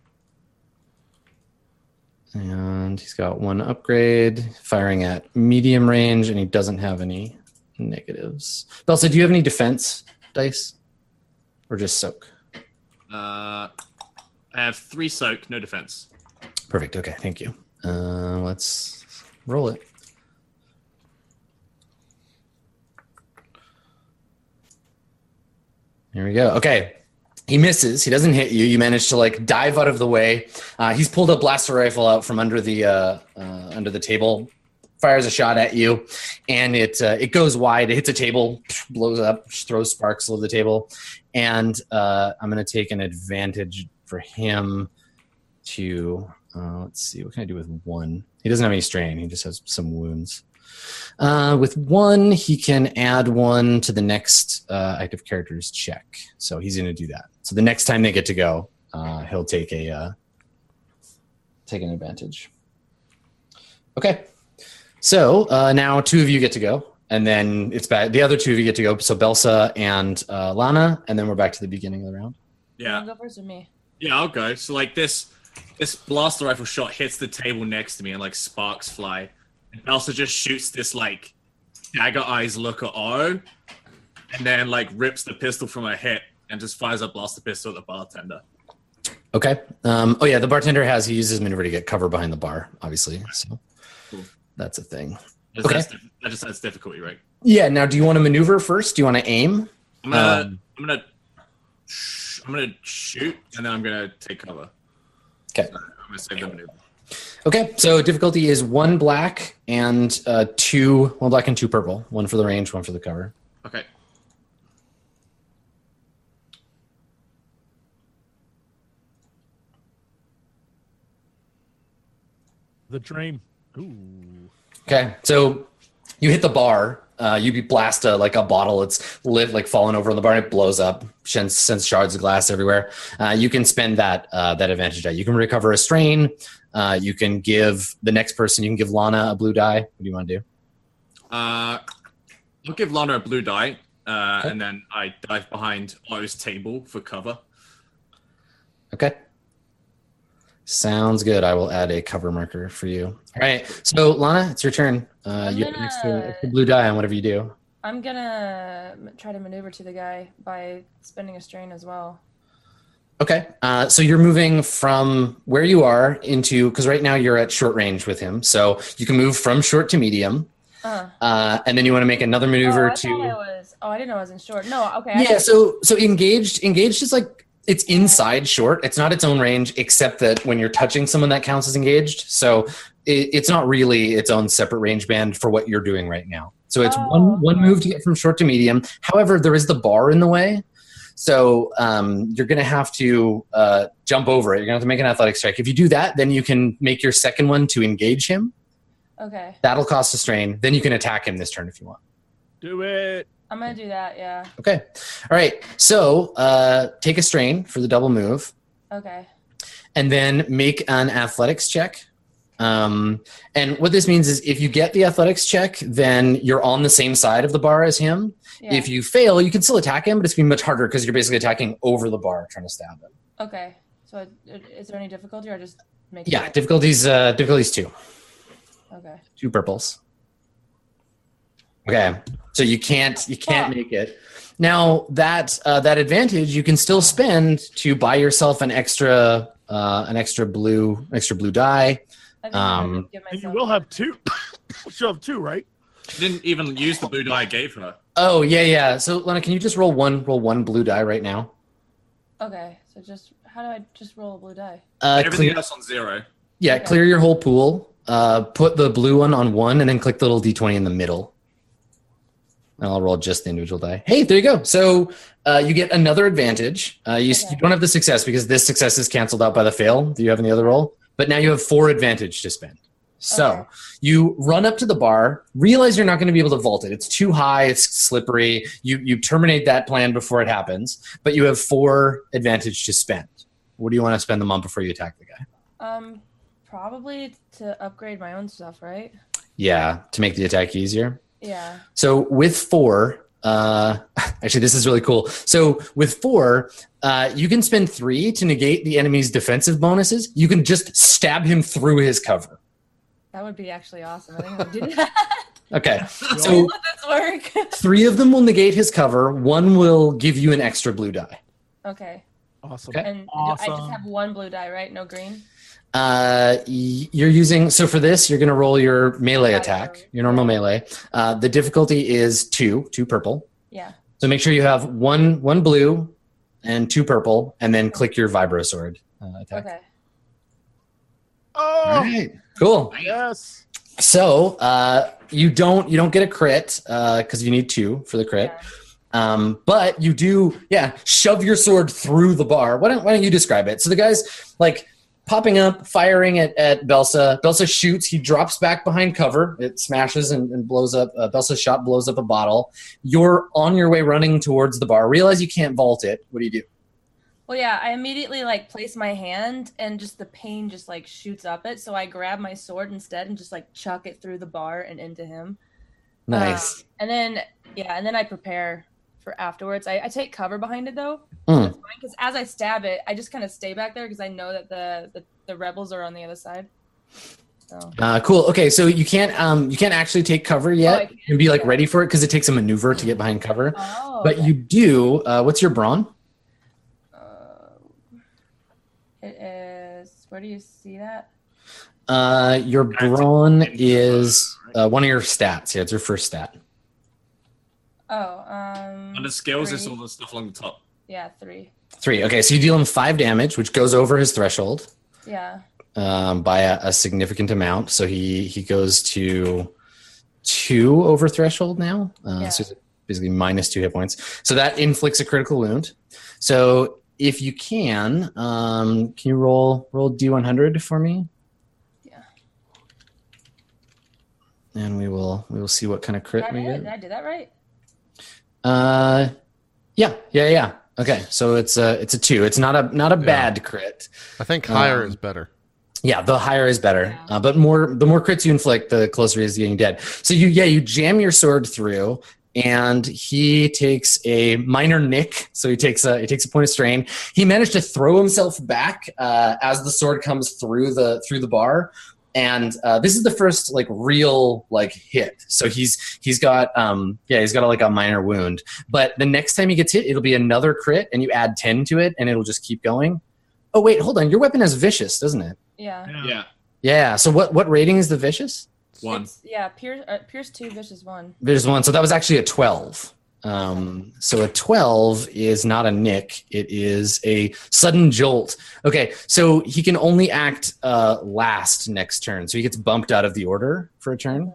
and he's got one upgrade, firing at medium range, and he doesn't have any negatives. Belsa, do you have any defense dice, or just soak? Uh, I have three soak, no defense. Perfect. Okay, thank you. Uh, let's roll it. Here we go. Okay. He misses. He doesn't hit you. You manage to like dive out of the way. Uh, he's pulled a blaster rifle out from under the uh, uh, under the table, fires a shot at you, and it uh, it goes wide. It hits a table, blows up, throws sparks all over the table, and uh, I'm going to take an advantage for him to. Uh, let's see. What can I do with one? He doesn't have any strain. He just has some wounds. Uh, with one, he can add one to the next uh, active character's check. So he's going to do that. So the next time they get to go, uh, he'll take a uh, take an advantage. Okay. So uh, now two of you get to go, and then it's back. The other two of you get to go. So Belsa and uh, Lana, and then we're back to the beginning of the round. You Yeah. wanna go first or me? Yeah, I'll go. So like this this blaster rifle shot hits the table next to me and like sparks fly. And Elsa just shoots this like dagger eyes look at Otto and then like rips the pistol from her hip and just fires a blaster pistol at the bartender. Okay. Um, oh yeah, the bartender has he uses maneuver to get cover behind the bar, obviously. So Cool. that's a thing. Just Okay. adds, that just adds difficulty, right? Yeah. Now, do you want to maneuver first? Do you want to aim? I'm gonna Um, I'm gonna sh- I'm gonna shoot and then I'm gonna take cover. Okay. I'm gonna save the maneuver. Okay, so difficulty is one black and uh, two, one black and two purple. One for the range, one for the cover. Okay. The dream. Ooh. Okay, so you hit the bar. Uh, you blast a, like a bottle. It's lit, like falling over on the bar. And it blows up. Sends, sends shards of glass everywhere. Uh, you can spend that uh, that advantage die. You can recover a strain. Uh, you can give the next person. You can give Lana a blue die. What do you want to do? Uh, I'll give Lana a blue die, uh, Okay. and then I dive behind Otto's table for cover. Okay. Sounds good. I will add a cover marker for you. All right. So, Lana, it's your turn. Uh, I'm you have an gonna- extra, extra blue die on whatever you do. I'm gonna m- try to maneuver to the guy by spending a strain as well. Okay. Uh, so you're moving from where you are into, because right now you're at short range with him. So you can move from short to medium. Uh, Uh, and then you want to make another oh, maneuver I to. thought I was. Oh, I didn't know I was in short. No, okay. I Yeah. thought- So, so engaged, engaged is like, it's inside short. It's not its own range, except that when you're touching someone that counts as engaged. So it, it's not really its own separate range band for what you're doing right now. So it's Oh, one one okay. move to get from short to medium. However, there is the bar in the way. So um, you're going to have to uh, jump over it. You're going to have to make an athletics check. If you do that, then you can make your second one to engage him. Okay, That'll cost a strain. Then you can attack him this turn if you want. Do it. I'm gonna do that. Yeah. Okay. All right. So uh, take a strain for the double move. Okay. And then make an athletics check. Um, and what this means is if you get the athletics check, then you're on the same side of the bar as him. Yeah. If you fail, you can still attack him, but it's going to be much harder because you're basically attacking over the bar trying to stab him. Okay. So, i- is there any difficulty, or just make? Yeah, it? difficulties, uh, difficulties two. Okay. Two purples. Okay, so you can't you can't make it. Now that uh, that advantage you can still spend to buy yourself an extra uh, an extra blue extra blue die. I think I'm gonna Um, give And you myself- will have two. She'll have two, right? She didn't even use the blue die I gave her. Oh yeah yeah. So Lana, can you just roll one roll one blue die right now? Okay. So just how do I just roll a blue die? Uh, Everything clear, else on zero. yeah, Okay. clear your whole pool. Uh, put the blue one on one, and then click the little d twenty in the middle. And I'll roll just the individual die. Hey, there you go. So uh, you get another advantage. Uh, you, Okay. you don't have the success because this success is canceled out by the fail. Do you have any other roll? But now you have four advantage to spend. So Okay. you run up to the bar, realize you're not going to be able to vault it. It's too high. It's slippery. You you terminate that plan before it happens. But you have four advantage to spend. What do you want to spend them on before you attack the guy? Um, probably to upgrade my own stuff, right? Yeah, to make the attack easier. Yeah. So with four, uh, actually, this is really cool. So with four, uh, you can spend three to negate the enemy's defensive bonuses. You can just stab him through his cover. That would be actually awesome. I think I'll do that. Okay. So So let this work. three of them will negate his cover. One will give you an extra blue die. Okay. Awesome. Okay. And I just Awesome. have one blue die, right? No green. Uh, y- you're using, so for this, you're going to roll your melee Yeah, attack, yeah. your normal melee. Uh, the difficulty is two, two purple. Yeah. So make sure you have one, one blue and two purple, and then click your vibro sword uh, attack. Okay. Oh, All right, cool. yes. So uh, you don't you don't get a crit because you need two for the crit, Yeah. um, but you do yeah shove your sword through the bar. Why don't Why don't you describe it? So the guy's like popping up, firing at, at Belsa. Belsa shoots. He drops back behind cover. It smashes and, and blows up. Uh, Belsa's shot blows up a bottle. You're on your way running towards the bar. Realize you can't vault it. What do you do? Well, yeah, I immediately like place my hand and just the pain just like shoots up it. So I grab my sword instead and just like chuck it through the bar and into him. Nice. Um, and then, yeah, and then I prepare for afterwards. I, I take cover behind it though. Mm. Because as I stab it, I just kind of stay back there because I know that the, the, the rebels are on the other side. So, Uh, cool. Okay, so you can't um you can't actually take cover yet Oh, I can't. and be like ready for it because it takes a maneuver to get behind cover. oh, But okay. you do. Uh, what's your brawn? Uh, it is. Where do you see that? Uh, your brawn is uh, one of your stats. Yeah, it's your first stat. Oh, um. Under skills, it's three. all the stuff along the top. Yeah, three. Three. Okay, so you deal him five damage, which goes over his threshold Yeah. um, by a, a significant amount. So he he goes to two over threshold now. Uh, Yeah. So he's basically minus two hit points. So that inflicts a critical wound. So if you can, um, can you roll roll D one hundred for me? Yeah. And we will we will see what kind of Did crit I, we do it? get. Did I do that right? Uh, yeah, yeah, yeah. Okay, so it's a it's a two. It's not a not a Yeah. bad crit. I think higher Um, is better. Yeah, the higher is better. Yeah. Uh, but more the more crits you inflict, the closer he is to getting dead. So you yeah you jam your sword through, and he takes a minor nick. So he takes a he takes a point of strain. He managed to throw himself back uh, as the sword comes through the through the bar. And uh, this is the first like real like hit. So he's he's got um yeah he's got a, like a minor wound. But the next time he gets hit, it'll be another crit, and you add ten to it, and it'll just keep going. Oh wait, hold on. Your weapon has vicious, doesn't it? Yeah. Yeah. Yeah. So what what rating is the vicious? One. It's, yeah, Pierce, uh, Pierce two, Vicious one. Vicious one. So that was actually a twelve. Um, so a twelve is not a nick. It is a sudden jolt. Okay, so he can only act uh, last next turn. So he gets bumped out of the order for a turn.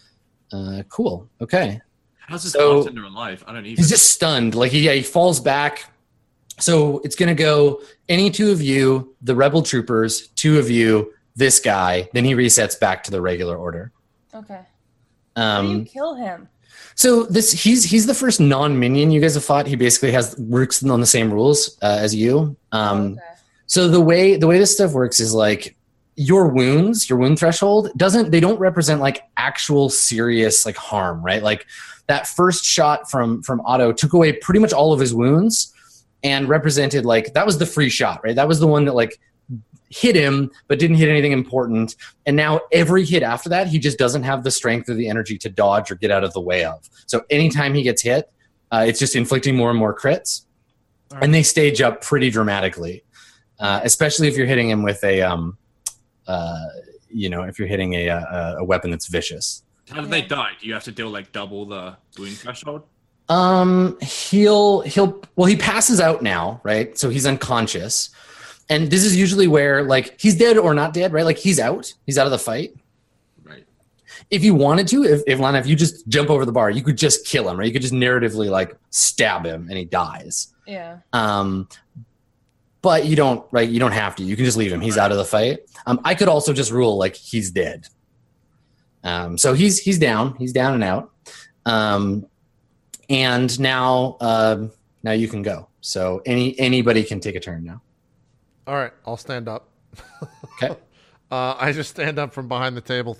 Uh, cool. Okay. How's this So- bartender alive? I don't even. He's just stunned. Like he, yeah, he falls back. So it's going to go any two of you, the rebel troopers, two of you, this guy. Then he resets back to the regular order. Okay. How do you Um, kill him? so this he's he's the first non-minion you guys have fought. He basically has works on the same rules uh, as you. Um, Okay. So the way the way this stuff works is like your wounds, your wound threshold doesn't they don't represent like actual serious like harm, right? Like that first shot from from Otto took away pretty much all of his wounds and represented like that was the free shot, right? That was the one that like hit him but didn't hit anything important. And now every hit after that, he just doesn't have the strength or the energy to dodge or get out of the way of. So anytime he gets hit, uh, it's just inflicting more and more crits, All and they stage up pretty dramatically. Uh, especially if you're hitting him with a, um, uh, you know, if you're hitting a, a, a weapon that's vicious. How did they die? Do you have to deal like double the wound threshold? Um, he'll he'll well, he passes out now, right? So he's unconscious, and this is usually where like he's dead or not dead, right? Like he's out, he's out of the fight. Right. If you wanted to, if, if Lana, if you just jump over the bar, you could just kill him, right? You could just narratively like stab him, and he dies. Yeah. Um, but you don't, right? You don't have to. You can just leave him. He's out of the fight. Um, I could also just rule like he's dead. Um, so he's he's down. He's down and out. Um, and now uh, now you can go. So any anybody can take a turn now. All right, I'll stand up. Okay. Uh, I just stand up from behind the table.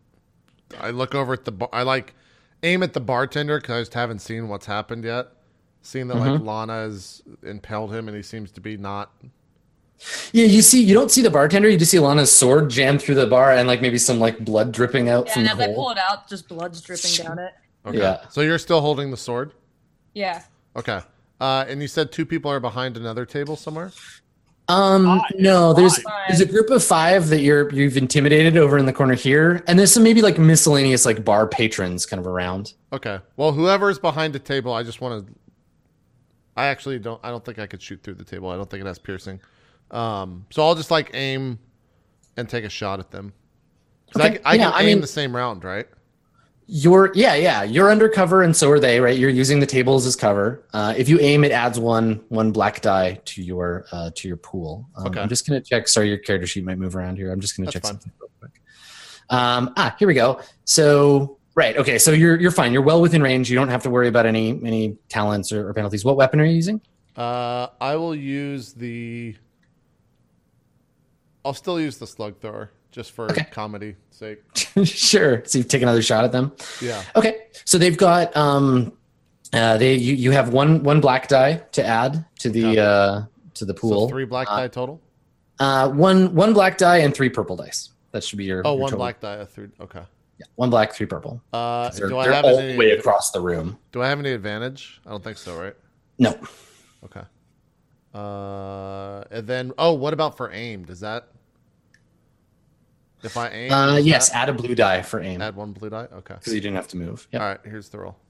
I look over at the bar. I like aim at the bartender because I just haven't seen what's happened yet. Seeing that like Lana has impaled him and he seems to be not. Yeah, you see, you don't see the bartender. You just see Lana's sword jammed through the bar and like maybe some like blood dripping out Yeah, from and the as I hole. pull it out, just blood's dripping down it. Okay. Yeah. So you're still holding the sword. Yeah. Okay. Uh, and you said two people are behind another table somewhere. Um, Five. no, there's Five. there's a group of five that you're you've intimidated over in the corner here, and there's some maybe like miscellaneous like bar patrons kind of around. Okay. Well, whoever is behind the table, I just want to. I actually don't. I don't think I could shoot through the table. I don't think it has piercing. Um, so I'll just like aim and take a shot at them. 'Cause Okay. I, I Yeah, can I aim mean- the same round, right? You're yeah yeah you're undercover and so are they, right? You're using the tables as cover. Uh, if you aim, it adds one one black die to your uh, to your pool. Um, Okay. I'm just gonna check. Sorry, your character sheet might move around here. I'm just gonna That's check fine. something real quick. Um, ah, here we go. So right, okay. So you're you're fine. You're well within range. You don't have to worry about any any talents or, or penalties. What weapon are you using? Uh, I will use the. I'll still use the slug thrower just for Okay. comedy sake. Sure. So you take another shot at them. Yeah. Okay. So they've got um, uh, they you, you have one one black die to add to the Okay. uh to the So pool. three black Uh, die total. Uh, one one black die and three purple dice. That should be your. Oh, your one total. black die, a three. Okay. Yeah, one black, three purple. Uh, They're, do I they're have all any? the way across the room. Do I have any advantage? I don't think so, right? No. Okay. Uh, and then oh, what about for aim? Does that? If I aim, Uh, does yes, that add a blue die for aim add one blue die. Okay. because you didn't have to move. Yep. All right. Here's the roll.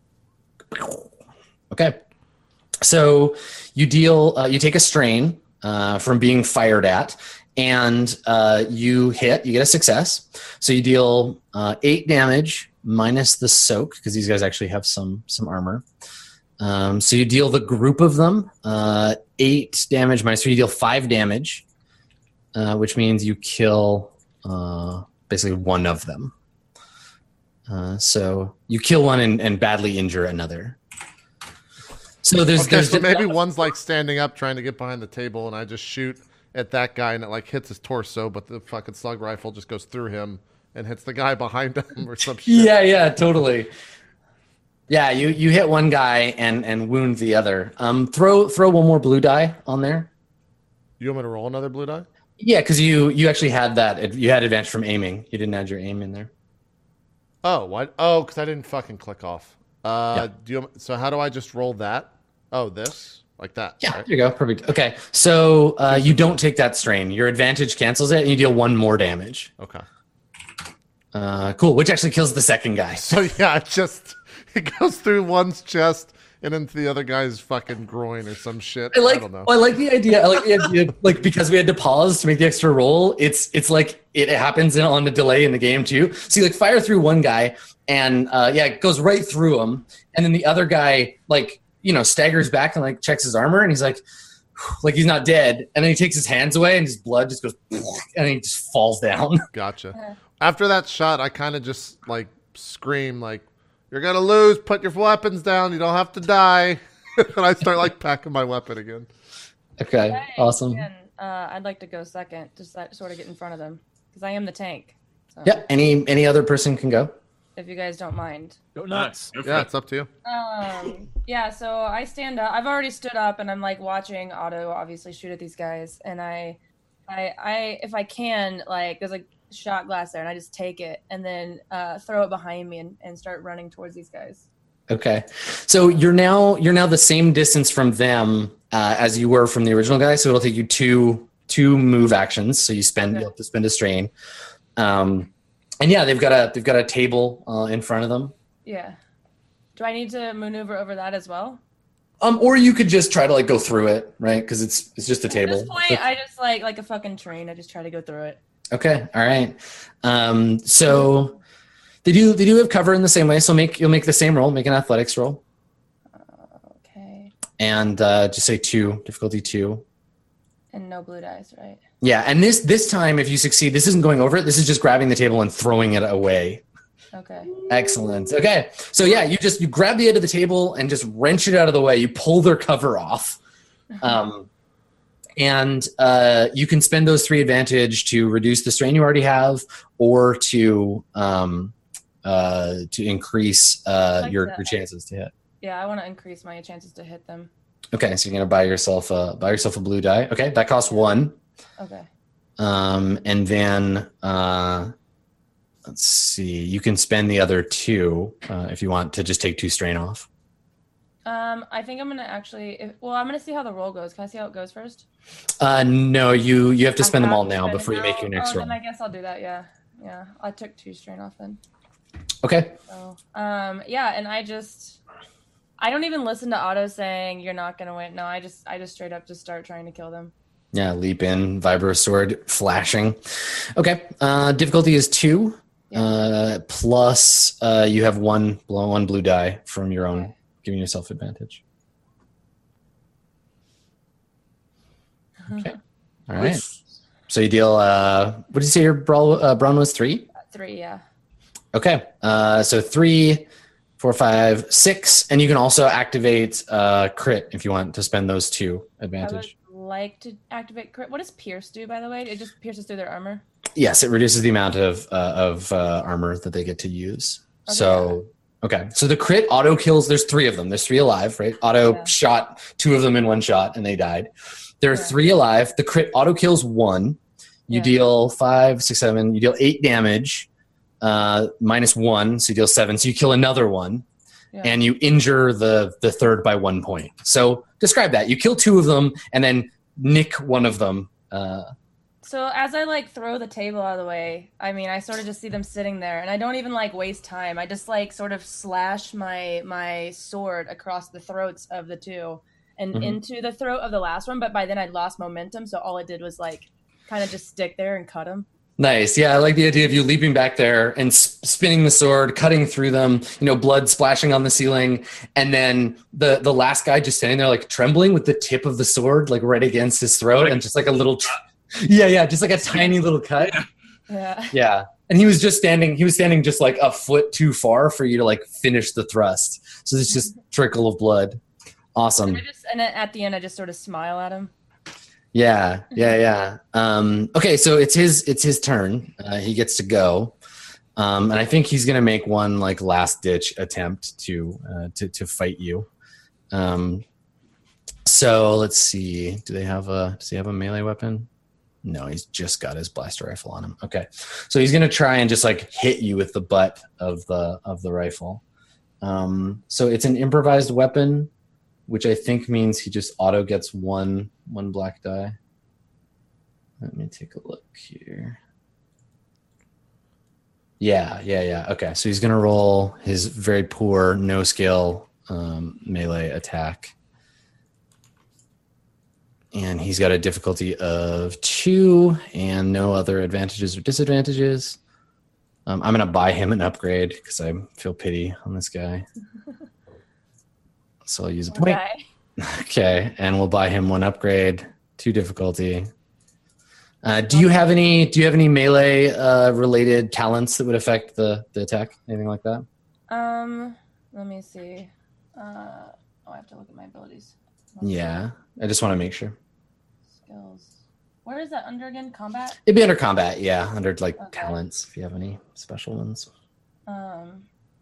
Okay. So you deal, uh, you take a strain uh, from being fired at, and uh, you hit. You get a success. So you deal uh, eight damage minus the soak because these guys actually have some some armor. Um, so you deal the group of them uh, eight damage minus. So you deal five damage, uh, which means you kill uh, basically one of them. Uh, so you kill one and, and badly injure another. So there's, Okay, there's so maybe one's like standing up trying to get behind the table, and I just shoot at that guy, and it like hits his torso, but the fucking slug rifle just goes through him and hits the guy behind him or some shit. yeah, yeah, totally. Yeah, you you hit one guy and and wound the other. Um, throw throw one more blue die on there. You want me to roll another blue die? Yeah, because you you actually had that. You had advantage from aiming. You didn't add your aim in there. Oh, what? Oh, because I didn't fucking click off. Uh, Yeah. do you? So how do I just roll that? Oh, this like that. Yeah, right? there you go. Perfect. Okay, so uh, you don't take that strain. Your advantage cancels it, and you deal one more damage. Okay. Uh, cool. Which actually kills the second guy. So yeah, it just it goes through one's chest and into the other guy's fucking groin or some shit. I like. don't know. I like the idea. I like the idea. Like because we had to pause to make the extra roll. It's it's like it happens in, on a delay in the game too. So you like fire through one guy, and uh, yeah, it goes right through him, and then the other guy like you know staggers back and like checks his armor, and he's like, like he's not dead, and then he takes his hands away, and his blood just goes, and he just falls down. Gotcha. After that shot, I kind of just like scream like, "You're gonna lose. Put your weapons down. You don't have to die." And I start like packing my weapon again. Okay, Hey, awesome. again, uh, I'd like to go second, just like, sort of get in front of them, because I am the tank. So, Yeah. Any any other person can go. if you guys don't mind. Go nuts. Go for Yeah, it. it's up to you. Um, yeah, so I stand up. I've already stood up, and I'm like watching Otto obviously shoot at these guys, and I, I, I, if I can, like, there's like shot glass there, and I just take it and then uh, throw it behind me and, and start running towards these guys. Okay, so you're now you're now the same distance from them uh, as you were from the original guy. So it'll take you two two move actions. So you spend Okay. you have to spend a strain. Um, and yeah, they've got a they've got a table uh, in front of them. Yeah. Do I need to maneuver over that as well? Um, or you could just try to like go through it, right? Because it's it's just a At table. this point, I just like like a fucking train. I just try to go through it. Okay, all right. Um, so they do they do have cover in the same way. So make you'll make the same roll, make an athletics roll, Okay. and uh, just say two difficulty two. And no blue dice, right? Yeah, and this this time, if you succeed, this isn't going over it. This is just grabbing the table and throwing it away. Okay. Excellent. Okay, so yeah, you just you grab the edge of the table and just wrench it out of the way. You pull their cover off, um, and uh, you can spend those three advantage to reduce the strain you already have, or to um, uh, to increase uh, Like your that. your chances to hit. Yeah, I want to increase my chances to hit them. Okay, so you're gonna buy yourself a buy yourself a blue die. Okay, that costs one. Okay. Um, and then uh, let's see, you can spend the other two uh, if you want to just take two strain off. Um, I think I'm gonna actually. If, well, I'm gonna see how the roll goes. Can I see how it goes first? Uh, no, you you have to I spend them have all to now spend it before you make your now? next oh, roll. Then I guess I'll do that. Yeah, yeah. I took two strain off then. Okay. So, um, yeah, and I just, I don't even listen to Otto saying you're not gonna win. No, I just, I just straight up just start trying to kill them. Yeah, leap in, vibro sword flashing. Okay, uh, difficulty is two. Yeah. Uh, plus uh, you have one one blue die from your own, Okay. giving yourself advantage. Okay. All right. So you deal. Uh, what did you say your brawl, uh, brawn was three? Three, yeah. Okay. Uh, so three, four, five, six, and you can also activate uh, crit if you want to spend those two I advantage. would like to activate crit. What does Pierce do, by the way? It just pierces through their armor. Yes, it reduces the amount of uh, of uh, armor that they get to use. Okay. So, okay. So the crit auto kills. There's three of them. There's three alive, right? Auto Yeah. shot two of them in one shot, and they died. There are Yeah. three alive. The crit auto kills one. You Yeah. deal five, six, seven. You deal eight damage, uh, minus one, so you deal seven. So you kill another one, Yeah. and you injure the the third by one point. So describe that. You kill two of them, and then nick one of them. Uh, So as I like throw the table out of the way, I mean, I sort of just see them sitting there, and I don't even like waste time. I just like sort of slash my my sword across the throats of the two and Mhm. into the throat of the last one. But by then I'd lost momentum, so all it did was like kind of just stick there and cut him. Nice. Yeah, I like the idea of you leaping back there and s- spinning the sword, cutting through them, you know, blood splashing on the ceiling, and then the the last guy just standing there like trembling with the tip of the sword like right against his throat Like- and just like a little tr- Yeah, yeah, just like a tiny little cut. Yeah. Yeah. And he was just standing he was standing just like a foot too far for you to like finish the thrust. So there's just trickle of blood. Awesome. And I just and then at the end I just sort of smile at him. Yeah, yeah, yeah. Um, okay, so it's his it's his turn. Uh, he gets to go. Um, and I think he's going to make one like last ditch attempt to uh, to to fight you. Um, so let's see. Do they have a? Does he have a melee weapon? No, he's just got his blaster rifle on him. Okay, so he's going to try and just like hit you with the butt of the of the rifle. Um, so it's an improvised weapon, which I think means he just auto gets one one black die. Let me take a look here. Yeah, yeah, yeah. Okay, so he's gonna roll his very poor no skill um, melee attack, and he's got a difficulty of two and no other advantages or disadvantages. Um, I'm gonna buy him an upgrade because I feel pity on this guy. So I'll use a point. Okay. Okay, and we'll buy him one upgrade, two difficulty. Uh, do you have any? Do you have any melee uh, related talents that would affect the, the attack? Anything like that? Um, let me see. Uh, oh, I have to look at my abilities. Let's Yeah, I just want to make sure. see. Skills. Where is that under again? Combat. It'd be under combat, yeah, under like Okay. talents if you have any special ones. Um.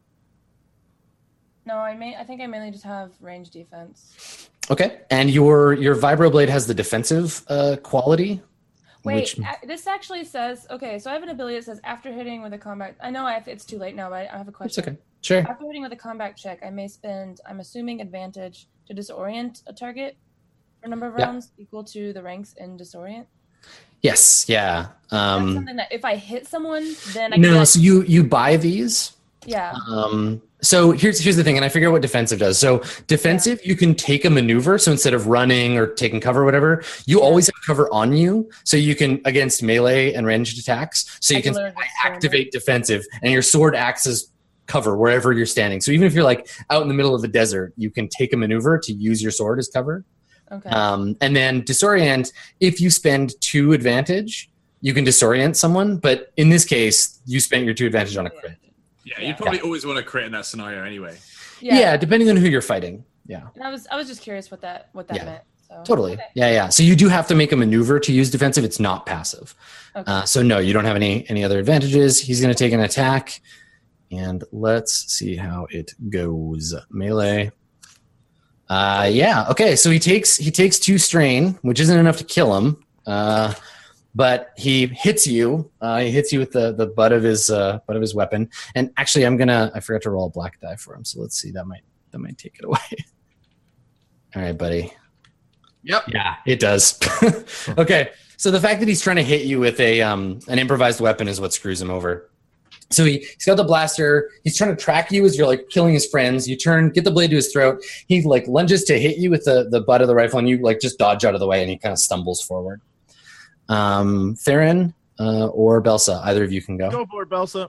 No, I may. I think I mainly just have range defense. Okay, and your your vibroblade has the defensive uh, quality. Wait, which, a- this actually says okay. So I have an ability that says after hitting with a combat. I know I have, it's too late now, but I I have a it's question. okay. Sure. After hitting with a combat check, I may spend, I'm assuming, advantage to disorient a target for a number of Yeah. rounds equal to the ranks in disorient. Yes. Yeah. That's Um, something that if I hit someone, then I can no. like, So you you buy these. yeah. Um, so here's here's the thing, and I figure out what defensive does. So defensive, you can take a maneuver. So instead of running or taking cover, or whatever, you Yeah. always have cover on you. So you can against melee and ranged attacks. So you I can, can learn I this sword. activate defensive, and your sword acts as cover wherever you're standing. So even if you're like out in the middle of the desert, you can take a maneuver to use your sword as cover. Okay. Um, and then disorient, if you spend two advantage, you can disorient someone. But in this case, you spent your two advantage on a crit. Yeah, Yeah. you'd probably always want to crit in that scenario anyway. yeah. Yeah, depending on who you're fighting. Yeah, And I was I was just curious what that what that Yeah. meant. So totally. Okay. Yeah, yeah. So you do have to make a maneuver to use defensive. It's not passive. Okay. Uh, so no, you don't have any any other advantages. He's going to take an attack, and let's see how it goes. Melee. Uh, yeah. Okay. So he takes he takes two strain, which isn't enough to kill him. Uh, but he hits you. Uh, he hits you with the, the butt of his uh, butt of his weapon. And actually, I'm gonna. I forgot to roll a black die for him. So let's see. That might that might take it away. All right, buddy. Yep. Yeah, it does. Okay, so the fact that he's trying to hit you with a um, an improvised weapon is what screws him over. So he, he's got the blaster. He's trying to track you as you're like killing his friends. You turn, get the blade to his throat. He like lunges to hit you with the, the butt of the rifle, and you like just dodge out of the way, and he kind of stumbles forward. Um, Theron uh, or Belsa, either of you can go. Go for it, Belsa.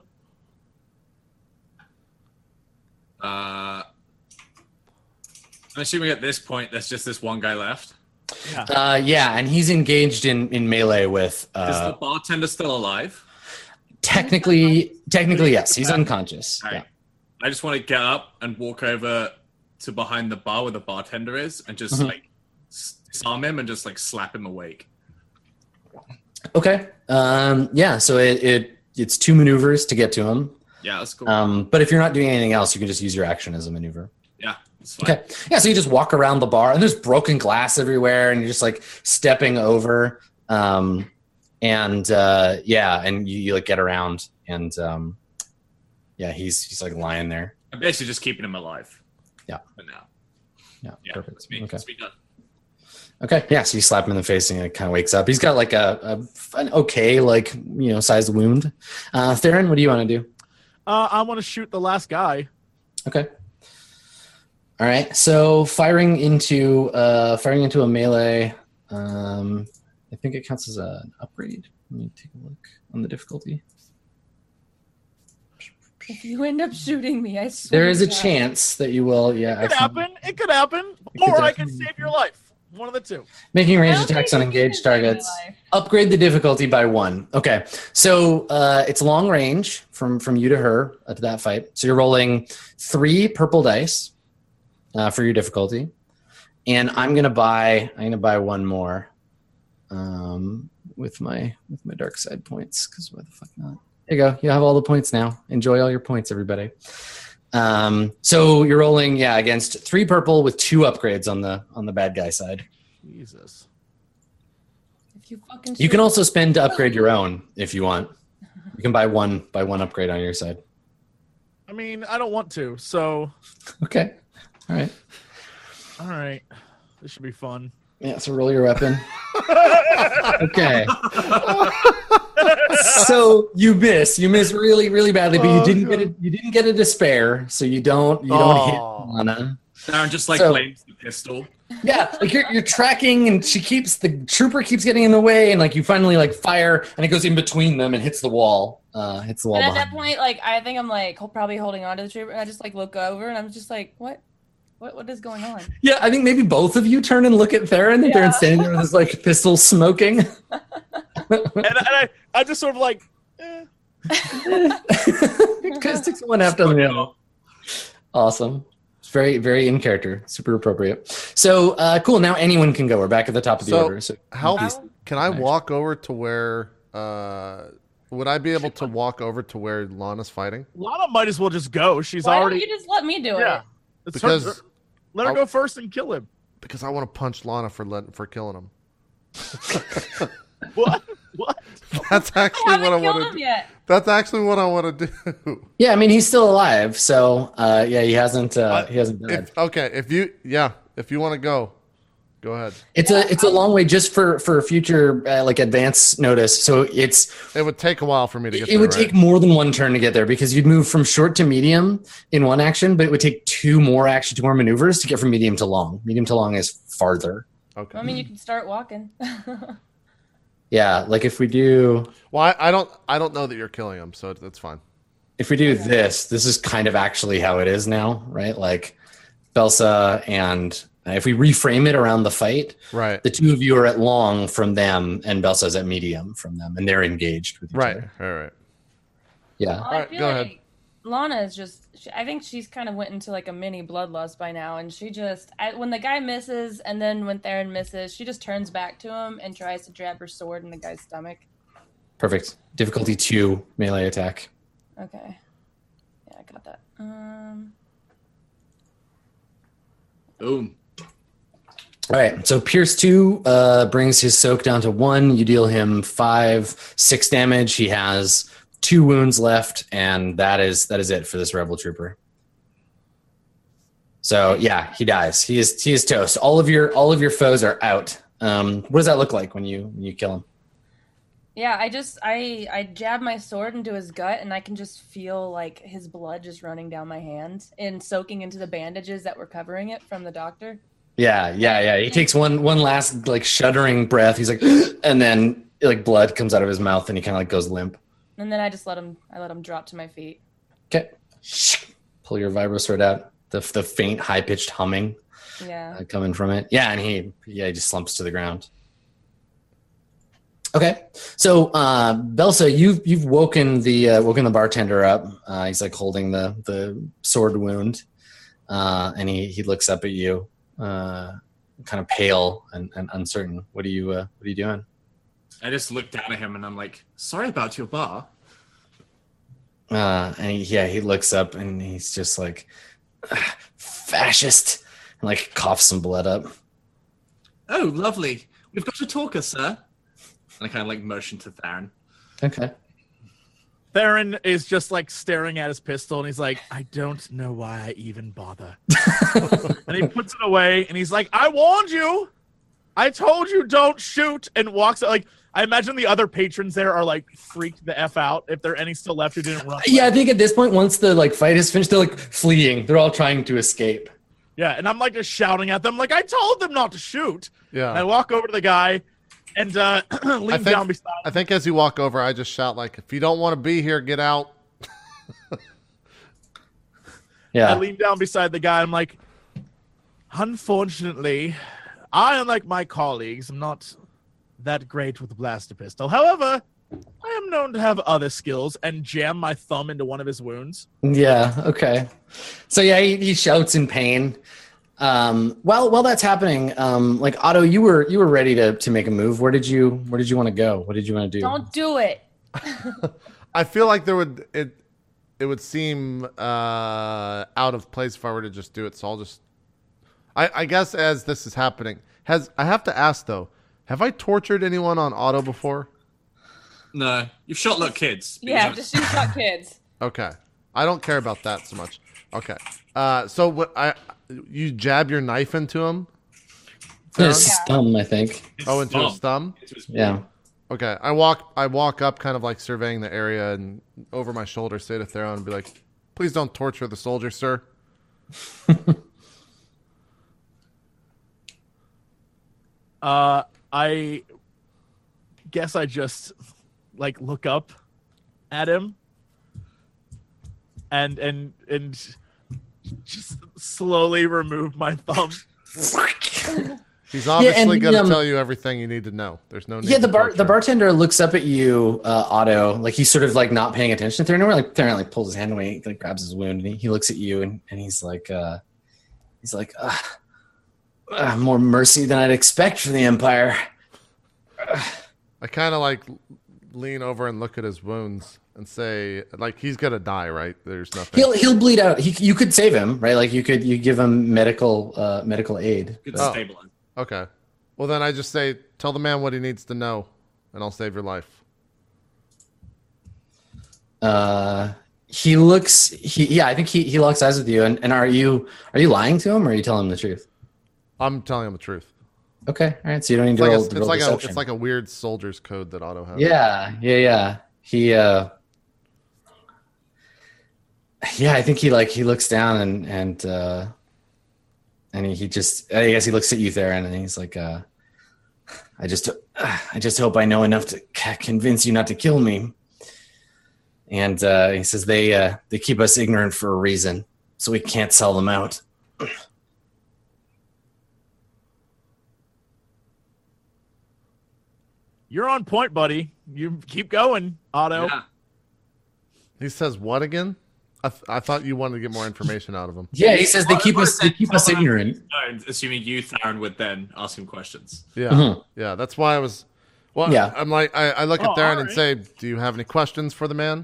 Uh, I'm assuming at this point there's just this one guy left. Yeah. Uh, yeah, and he's engaged in, in melee with. Is Uh, the bartender still alive? technically, technically, yes, he's unconscious. All Yeah. right. I just want to get up and walk over to behind the bar where the bartender is and just Mhm. like s- disarm him and just like slap him awake. Okay. Um, yeah. So it, it it's two maneuvers to get to him. Yeah, that's cool. Um, but if you're not doing anything else, you can just use your action as a maneuver. yeah, it's fine. Okay. Yeah. So you just walk around the bar, and there's broken glass everywhere, and you're just like stepping over. Um, and uh, yeah, and you, you like get around, and um, yeah, he's he's like lying there. I'm basically just keeping him alive. Yeah. For now. Yeah. Yeah, Perfect. Let's be, Okay. let's be done. Okay. Yeah. So you slap him in the face, and it kind of wakes up. He's got like a, a an okay like you know sized wound. Uh, Theron, what do you want to do? Uh, I want to shoot the last guy. Okay. All right. So firing into uh, firing into a melee. Um, I think it counts as a, an upgrade. Let me take a look on the difficulty. If you end up shooting me, I swear. There is a to God. chance that you will. Yeah. It could accidentally- happen. It could happen. It could Or I can definitely save your life. One of the two. Making I ranged don't attacks think on you can engaged save my targets. life. Upgrade the difficulty by one. Okay. So uh, it's long range from from you to her uh, to that fight. So you're rolling three purple dice uh, for your difficulty, and I'm gonna buy. I'm gonna buy one more um, with my with my dark side points because why the fuck not? There you go. You have all the points now. Enjoy all your points, everybody. Um, so you're rolling, yeah, against three purple with two upgrades on the on the bad guy side. Jesus. If you fucking You can shoot- also spend to upgrade your own if you want. You can buy one buy one upgrade on your side. I mean, I don't want to, so Okay. All right. all right. This should be fun. Yeah, so roll your weapon. Okay. So you miss. You miss really, really badly, but you Oh, didn't God. get a you didn't get a despair, so you don't you don't Oh. hit Lana. Darren just like So- blames the pistol. Yeah, like you're you're tracking and she keeps the trooper keeps getting in the way and like you finally like fire and it goes in between them and hits the wall. Uh hits the wall And at behind. that point, like I think I'm like ho- probably holding on to the trooper, and I just like look over, and I'm just like, what, what, what is going on? Yeah, I think maybe both of you turn and look at Theron. And Yeah. Theron's standing there with his like pistol smoking. And, and I, I just sort of like, eh. Because six one after the other. Awesome. It's very, very in character. Super appropriate. So uh, cool. Now anyone can go. We're back at the top of the So, order. So How Nice. can I Nice. walk over to where? Uh, would I be able to walk over to where Lana's fighting? Lana might as well just go. She's Why already. don't you just let me do Yeah. it? It's Because her, let her I'll- go first and kill him. because I want to punch Lana for letting for killing him. What? What? That's I actually what I haven't killed want him to. yet. That's actually what I want to do. yeah, I mean he's still alive. So uh, yeah, he hasn't. Uh, he hasn't died. If, okay, if you yeah, if you want to go, go ahead. It's a it's a long way just for for future uh, like advance notice. So it's It would take a while for me to get it there. would right? take more than one turn to get there because you'd move from short to medium in one action, but it would take two more action, two more maneuvers to get from medium to long. Medium to long is farther. Okay. I mean, you can start walking. Yeah, like if we do Well, I, I don't I don't know that you're killing him, so that's fine. if we do this, this is kind of actually how it is now, right? Like Belsa and if we reframe it around the fight, Right. the two of you are at long from them, and Belsa's at medium from them, and they're engaged with each Right. other. Right. Right. Yeah. I right, feel go like ahead. Lana is just. She, I think she's kind of went into like a mini bloodlust by now, and she just I, when the guy misses, and then when Theron misses, she just turns back to him and tries to jab her sword in the guy's stomach. Perfect. Difficulty two melee attack. Okay, yeah, I got that. Um, Boom. All right. So Pierce two uh, brings his soak down to one. You deal him five, six damage. He has two wounds left, and that is that is it for this rebel trooper. So yeah, he dies. He is he is toast. All of your all of your foes are out. Um, what does that look like when you when you kill him? yeah, I just I I jab my sword into his gut, and I can just feel like his blood just running down my hand and soaking into the bandages that were covering it from the doctor. Yeah, yeah, yeah. He takes one one last like shuddering breath. He's like, and then like blood comes out of his mouth, and he kind of like goes limp. And then I just let him I let him drop to my feet. Okay. Pull your vibro sword out. The the faint high pitched humming Yeah. uh, coming from it. Yeah, and he yeah he just slumps to the ground. Okay, so uh, Belsa, you've you've woken the uh, woken the bartender up. Uh, he's like holding the the sword wound, uh, and he he looks up at you, uh, kind of pale and, and uncertain. What are you uh, What are you doing? I just look down at him and I'm like, sorry about your bar. Uh, and he, yeah, he looks up and he's just like "Ah, fascist, and like coughs some blood up. Oh, lovely. We've got a talker, sir. And I kind of like motion to Theron. Okay. Theron is just like staring at his pistol and he's like, I don't know why I even bother. And he puts it away and he's like, I warned you. I told you don't shoot. And walks like, I imagine the other patrons there are like freaked the F out if there are any still left who didn't run. Yeah, I think at this point, once the like fight is finished, they're like fleeing. They're all trying to escape. Yeah. And I'm like just shouting at them, like, I told them not to shoot. Yeah. And I walk over to the guy and uh, lean I think, down beside I him. think as you walk over, I just shout like, "If you don't want to be here, get out." Yeah. I lean down beside the guy. I'm like, unfortunately, I, unlike my colleagues, am not that great with the blaster pistol. However, I am known to have other skills and jam my thumb into one of his wounds. Yeah. Okay. So yeah, he, he shouts in pain. Um, while while that's happening, um, like Otto, you were you were ready to to make a move. Where did you Where did you want to go? What did you want to do? Don't do it. I I feel like there would it it would seem uh, out of place if I were to just do it. So I'll just. I, I guess as this is happening, has I have to ask though, have I tortured anyone on auto before? No, you've shot little kids. but you Yeah, haven't- just shoot shot kids. Okay, I don't care about that so much. Okay, uh, so what I you jab your knife into him? His Yeah. thumb, I think. It's Oh, into his dumb. thumb. It's his- Yeah. Okay, I walk I walk up, kind of like surveying the area, and over my shoulder say to Theron and be like, "Please don't torture the soldier, sir." Uh, I guess I just like look up at him and and and just slowly remove my thumb. He's obviously and, going to um, tell you everything you need to know. There's no need Yeah, the to bar torture the him. bartender looks up at you, uh, Otto, like he's sort of like not paying attention to Theron. Like Theron like pulls his hand away, like grabs his wound, and he, he looks at you, and, and he's like, uh, he's like, uh, uh, more mercy than I'd expect from the Empire. I kind of like lean over and look at his wounds and say, like, he's gonna die, right? There's nothing. He'll he'll bleed out. He you could save him, right? Like you could you give him medical uh, medical aid. Good Oh. stabilize. Okay. Well, then I just say, tell the man what he needs to know, and I'll save your life. Uh, he looks. He yeah, I think he, he locks eyes with you. And, and are you are you lying to him, or are you telling him the truth? I'm telling him the truth. Okay, all right. So you don't need It's to like, roll, a, it's roll like a deception. it's like a weird soldier's code that Otto has. Yeah, yeah, yeah. He, uh, yeah, I think he like he looks down and and uh, and he, he just I guess he looks at you there and he's like, uh, I just I just hope I know enough to c- convince you not to kill me. And uh, he says they uh, they keep us ignorant for a reason, so we can't sell them out. You're on point, buddy. You keep going, Otto. Yeah. He says what again? I, th- I thought you wanted to get more information out of him. Yeah, he says they Well, keep I us they said keep us tell them- ignorant. No, assuming you, Theron, would then ask him questions. Yeah, Mhm. yeah. That's why I was. Well, Yeah. I'm like, I, I look at Oh, Theron and alright. say, "Do you have any questions for the man?"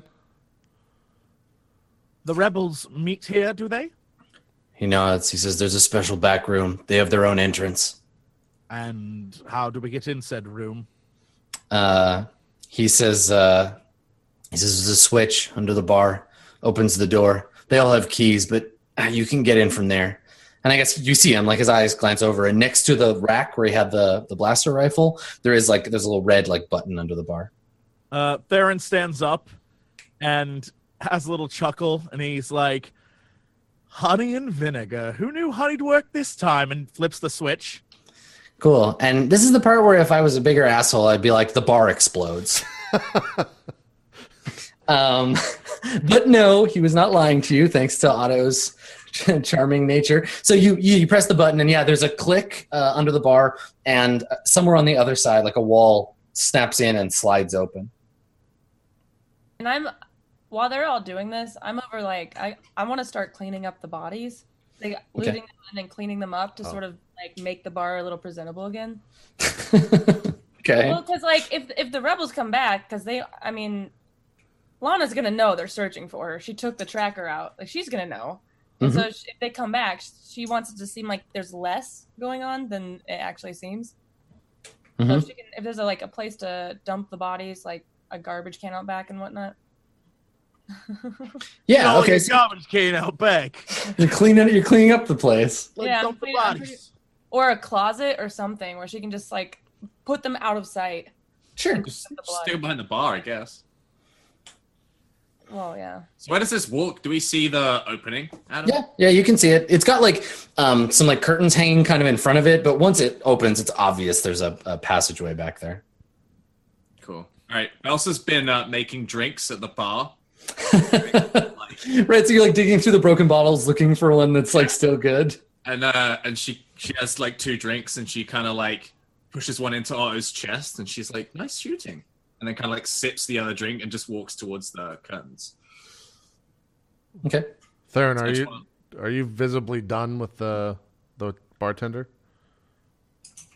The rebels meet here, do they? He nods. He says there's a special back room. They have their own entrance. And how do we get in said room? Uh, he says, uh, he says there's a switch under the bar, opens the door. They all have keys, but uh, you can get in from there. And I guess you see him, like his eyes glance over, and next to the rack where he had the, the blaster rifle, there is like there's a little red like button under the bar. Uh, Theron stands up and has a little chuckle, and he's like, honey and vinegar. Who knew honey'd work this time? And flips the switch. Cool. And this is the part where if I was a bigger asshole, I'd be like, the bar explodes. um, but no, he was not lying to you, thanks to Otto's charming nature. So you, you you press the button, and yeah, there's a click uh, under the bar, and somewhere on the other side, like a wall snaps in and slides open. And I'm, while they're all doing this, I'm over like I, I want to start cleaning up the bodies, like looting them and then cleaning them up to Oh. sort of like make the bar a little presentable again. Okay. Well, because like if if the rebels come back, because they, I mean, Lana's gonna know they're searching for her. She took the tracker out, like she's gonna know. And so sh- if they come back, she wants it to seem like there's less going on than it actually seems. So Mhm. if, she can, if there's a, like a place to dump the bodies, like a garbage can out back and whatnot. Yeah. Oh, Okay. your So garbage can out back. you're cleaning. You're cleaning up the place. Like, Yeah, I'm dump the pretty- I'm bodies. Or a closet or something where she can just like put them out of sight. Sure. Just The blood. still behind the bar, I guess. Well, yeah. So where does this walk? Do we see the opening, Adam? Yeah, yeah, you can see it. It's got like um, some like curtains hanging kind of in front of it, but once it opens, it's obvious there's a, a passageway back there. Cool. All right. Elsa's been uh, making drinks at the bar. Right, so you're like digging through the broken bottles, looking for one that's like still good. And uh, and she she has like two drinks, and she kind of like pushes one into Otto's chest, and she's like, "Nice shooting," and then kind of like sips the other drink and just walks towards the curtains. Okay. Theron, are Which you one? are you visibly done with the the bartender?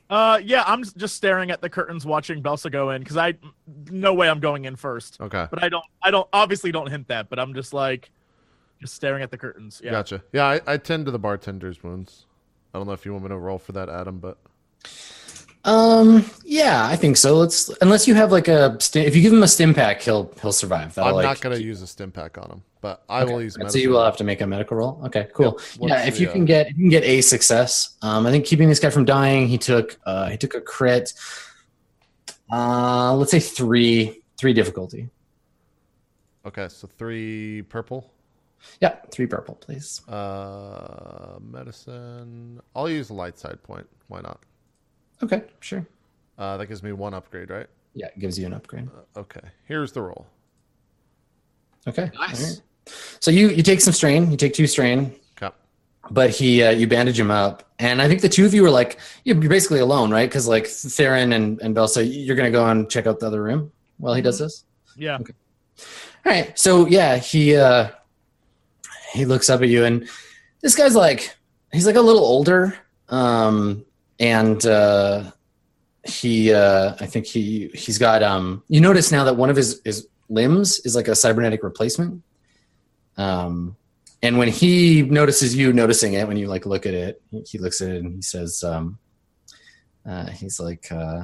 Uh, yeah, I'm just staring at the curtains, watching Belsa go in because I, no way I'm going in first. Okay. But I don't, I don't, obviously don't hint that, but I'm just like, just staring at the curtains. Yeah. Gotcha. Yeah, I, I tend to the bartender's wounds. I don't know if you want me to roll for that, Adam, but Um, yeah, I think so. Let's unless you have like a stim, if you give him a stim pack, he'll he'll survive. That'll, I'm like, not going to use a stim pack on him. But I okay. will use. So medicine. you will have to make a medical roll. Okay, cool. Yep. What's Yeah, if the, you uh, can get if you can get a success, um, I think keeping this guy from dying, he took uh he took a crit. Uh, let's say three three difficulty. Okay, so three purple. Yeah, three purple, please. Uh, medicine. I'll use a light side point. Why not? Okay, sure. Uh, that gives me one upgrade, right? Yeah, it gives you an upgrade. Uh, okay. Here's the roll. Okay. Nice. all right. So you you take some strain. You take two strain, Okay. but he uh, you bandage him up, and I think the two of you were like you're basically alone, right? Because like Theron and and Belsa, you're gonna go and check out the other room while he does this. Yeah. All right. So yeah, he uh, he looks up at you, and this guy's like he's like a little older, um, and uh, he uh, I think he he's got um. You notice now that one of his his limbs is like a cybernetic replacement. Um, and when he notices you noticing it, when you like look at it, he, he looks at it and he says, um, uh, he's like, uh,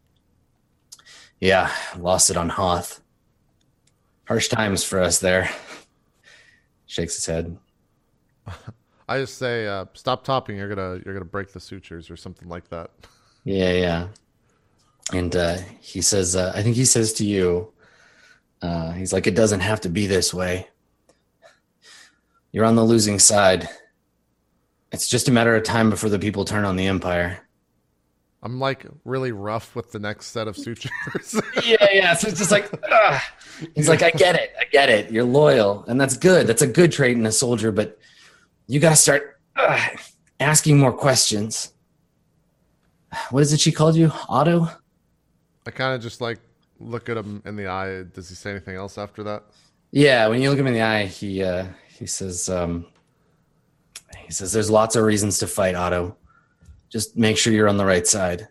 yeah, lost it on Hoth. Harsh times for us there. Shakes his head. I just say, uh, stop topping. You're gonna you're gonna break the sutures or something like that. Yeah, yeah. And uh, he says, uh, I think he says to you, uh, he's like, it doesn't have to be this way. You're on the losing side. It's just a matter of time before the people turn on the Empire. I'm like really rough with the next set of sutures. Yeah, yeah. So it's just like, ugh. He's like, I get it. I get it. You're loyal. And that's good. That's a good trait in a soldier, but you got to start ugh, asking more questions. What is it she called you? Otto? I kind of just like look at him in the eye. Does he say anything else after that? Yeah, when you look him in the eye, he uh, he says, um, he says, there's lots of reasons to fight, Otto. Just make sure you're on the right side.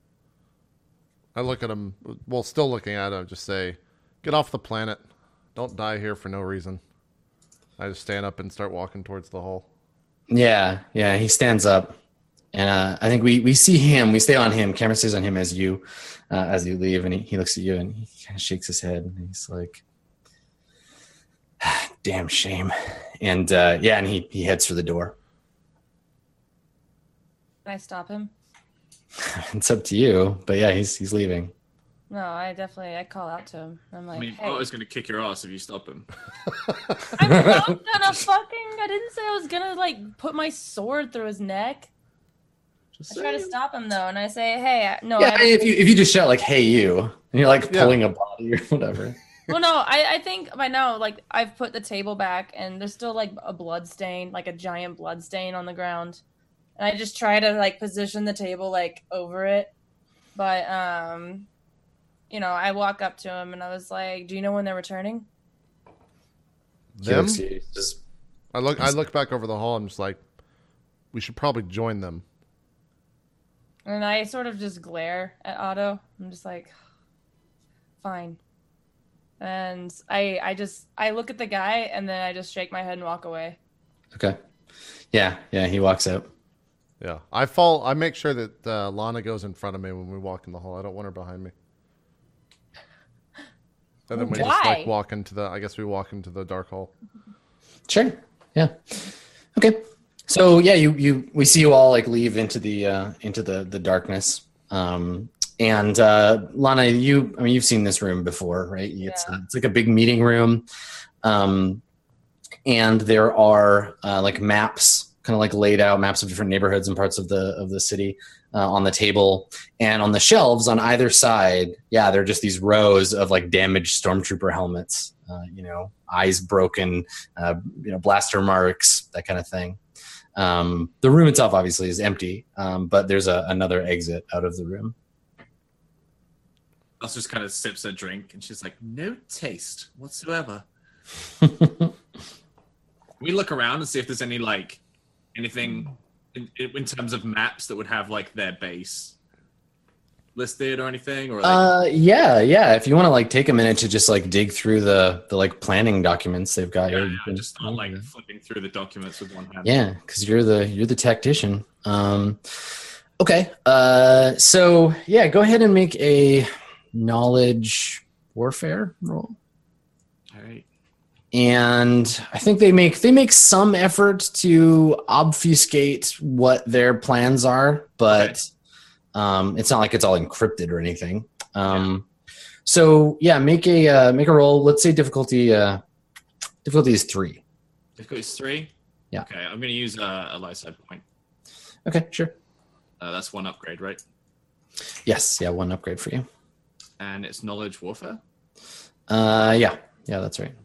I look at him, well, still looking at him, just say, get off the planet. Don't die here for no reason. I just stand up and start walking towards the hole. Yeah, yeah, he stands up. And uh, I think we, we see him, we stay on him, camera stays on him as you uh, as you leave, and he, he looks at you and he kind of shakes his head and he's like, damn shame. And uh, yeah, and he, he heads for the door. Can I stop him? It's up to you, but yeah, he's he's leaving. No, I definitely I call out to him. I'm like, I mean, hey, I was gonna kick your ass if you stop him. I'm not gonna fucking. I didn't say I was gonna like put my sword through his neck. Just I try to saying. stop him though, and I say, hey, I- no. Yeah, I, if you if you just shout like, "Hey, you," and you're like Yeah. pulling a body or whatever. well, no, I, I think by now, like I've put the table back, and there's still like a blood stain, like a giant blood stain on the ground, and I just try to like position the table like over it, but um, you know, I walk up to him and I was like, "Do you know when they're returning?" He Them? looks at you, just, I look I look back over the hall. I'm just like, we should probably join them. And I sort of just glare at Otto. I'm just like, fine. And I I just I look at the guy and then I just shake my head and walk away. okay. Yeah, yeah, he walks out. Yeah, I fall. I make sure that uh, Lana goes in front of me when we walk in the hall. I don't want her behind me. And then we just Why? like walk into the. I guess we walk into the dark hall. Sure. Yeah. Okay. So yeah, you you we see you all like leave into the uh, into the the darkness. Um, and uh, Lana, you I mean you've seen this room before, right? It's Yeah. uh, it's like a big meeting room, um, and there are uh, like maps, kind of like laid out maps of different neighborhoods and parts of the of the city uh, on the table, and on the shelves on either side. Yeah, there are just these rows of like damaged stormtrooper helmets. Uh, you know, eyes broken, uh, you know, blaster marks, that kind of thing. Um, the room itself obviously is empty, um, but there's a, another exit out of the room. Us just kind of sips her drink, and she's like, "No taste whatsoever." We look around and see if there's any like anything in, in terms of maps that would have like their base. listed or anything? Or like, Uh, yeah, yeah. If you want to like take a minute to just like dig through the the like planning documents they've got yeah, here, yeah, you can- just start like flipping through the documents with one hand. yeah, because you're the you're the tactician. Um, okay. Uh, so yeah, go ahead and make a knowledge warfare roll. All right. And I think they make they make some effort to obfuscate what their plans are, but Okay. um, it's not like it's all encrypted or anything. Um, So yeah, make a uh, make a roll. Let's say difficulty uh, difficulty is three. Difficulty is three. Yeah. Okay, I'm gonna use uh, a light side point. Okay, sure. Uh, that's one upgrade, right? Yes, yeah, one upgrade for you. And it's knowledge warfare. Uh, yeah, yeah, that's right.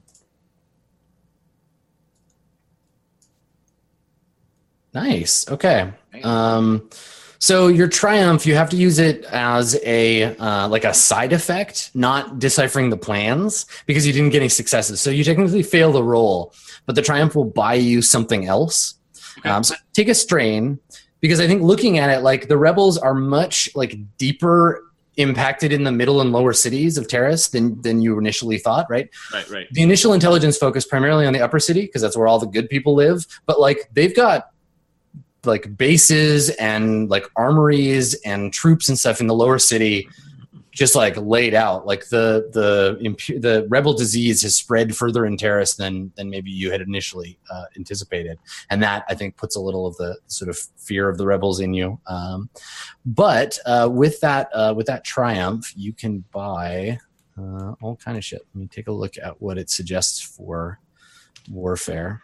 Nice. Okay. Um, so your triumph, you have to use it as a uh, like a side effect, not deciphering the plans because you didn't get any successes. So you technically fail the roll, but the triumph will buy you something else. Okay. Um, so take a strain because I think looking at it, like the rebels are much like deeper impacted in the middle and lower cities of Terrace than than you initially thought, right? Right, right. The initial intelligence focused primarily on the upper city because that's where all the good people live. But like they've got like bases and like armories and troops and stuff in the lower city, just like laid out. Like the the impu- the rebel disease has spread further in Terrace than than maybe you had initially uh, anticipated, and that I think puts a little of the sort of fear of the rebels in you. Um, but uh, with that uh, with that triumph, you can buy uh, all kind of shit. Let me take a look at what it suggests for warfare.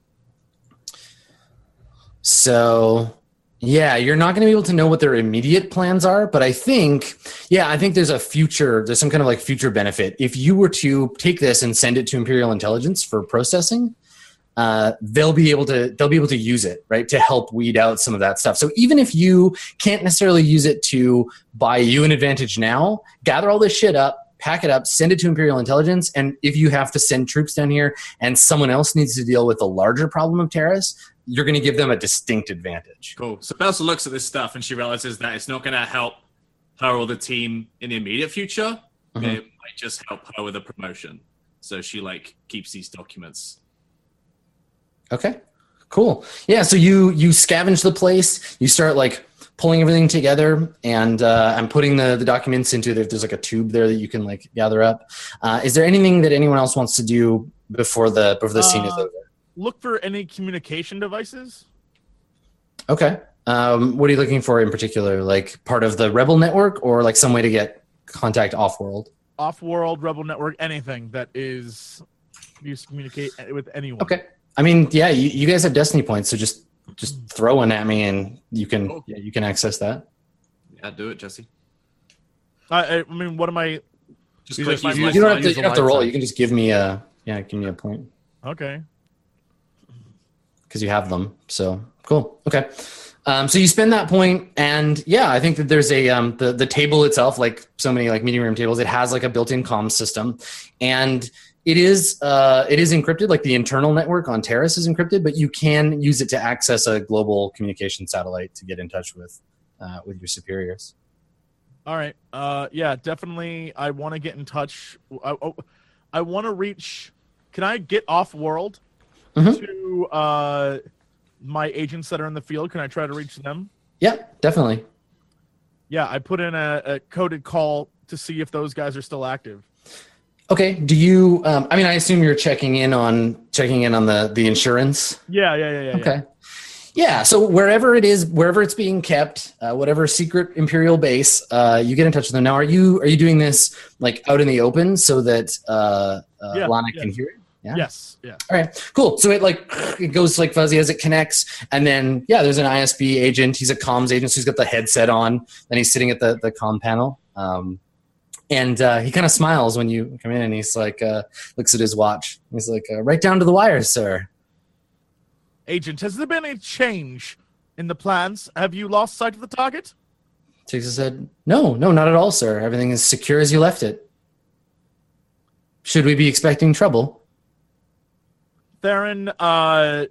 So, yeah, you're not going to be able to know what their immediate plans are, but I think, yeah, I think there's a future, there's some kind of like future benefit. If you were to take this and send it to Imperial Intelligence for processing, uh, they'll be able to they'll be able to use it, right, to help weed out some of that stuff. So even if you can't necessarily use it to buy you an advantage now, gather all this shit up, pack it up, send it to Imperial Intelligence, and if you have to send troops down here and someone else needs to deal with the larger problem of Terrace, you're going to give them a distinct advantage. Cool. So Belsa looks at this stuff and she realizes that it's not going to help her or the team in the immediate future. Mhm. It might just help her with a promotion. So she like keeps these documents. Okay, cool. Yeah, so you you scavenge the place, you start like pulling everything together, and uh, I'm putting the, the documents into there. There's like a tube there that you can like gather up. Uh, is there anything that anyone else wants to do before the before the scene is Uh, over? Look for any communication devices. Okay. Um, what are you looking for in particular? Like part of the Rebel network, or like some way to get contact off-world? Off-world, Rebel Network, anything that is used to communicate with anyone. Okay. I mean, yeah, you, you guys have Destiny points, so just just throw one at me, and you can Cool. yeah, you can access that. Yeah, do it, Jesse. I, I mean, what am I? Just These click are my use You, light you don't sign. have to, use you the don't have to light roll. sign. You can just give me a yeah, give me a point Okay. because you have them. So cool. Okay. Um, so you spend that point, and yeah, I think that there's a um, the the table itself, like so many like meeting room tables, it has like a built-in comm system, and it is uh, it is encrypted. Like the internal network on Terrace is encrypted, but you can use it to access a global communication satellite to get in touch with uh, with your superiors. All right. Uh, yeah, definitely. I want to get in touch. I, I, I want to reach. Can I get off world Mhm. to uh, my agents that are in the field? Can I try to reach them? Yeah, definitely. Yeah, I put in a, a coded call to see if those guys are still active. Okay. Do you? Um, I mean, I assume you're checking in on checking in on the the insurance. Yeah, yeah, yeah, yeah. Okay. Yeah. So wherever it is, wherever it's being kept, uh, whatever secret Imperial base, uh, you get in touch with them. Now, are you are you doing this like out in the open so that uh, uh, Yeah, Lana yeah. can hear it? Yeah. Yes. Yeah. All right. Cool. So it like it goes like fuzzy as it connects, and then yeah, there's an I S B agent. He's a comms agent. So he's got the headset on, and he's sitting at the the comm panel. Um, and uh, he kind of smiles when you come in, and he's like, uh, looks at his watch. He's like, uh, right down to the wire, sir. Agent, has there been a change in the plans? Have you lost sight of the target? Texas said, no, no, not at all, sir. Everything is secure as you left it. Should we be expecting trouble? Theron uh,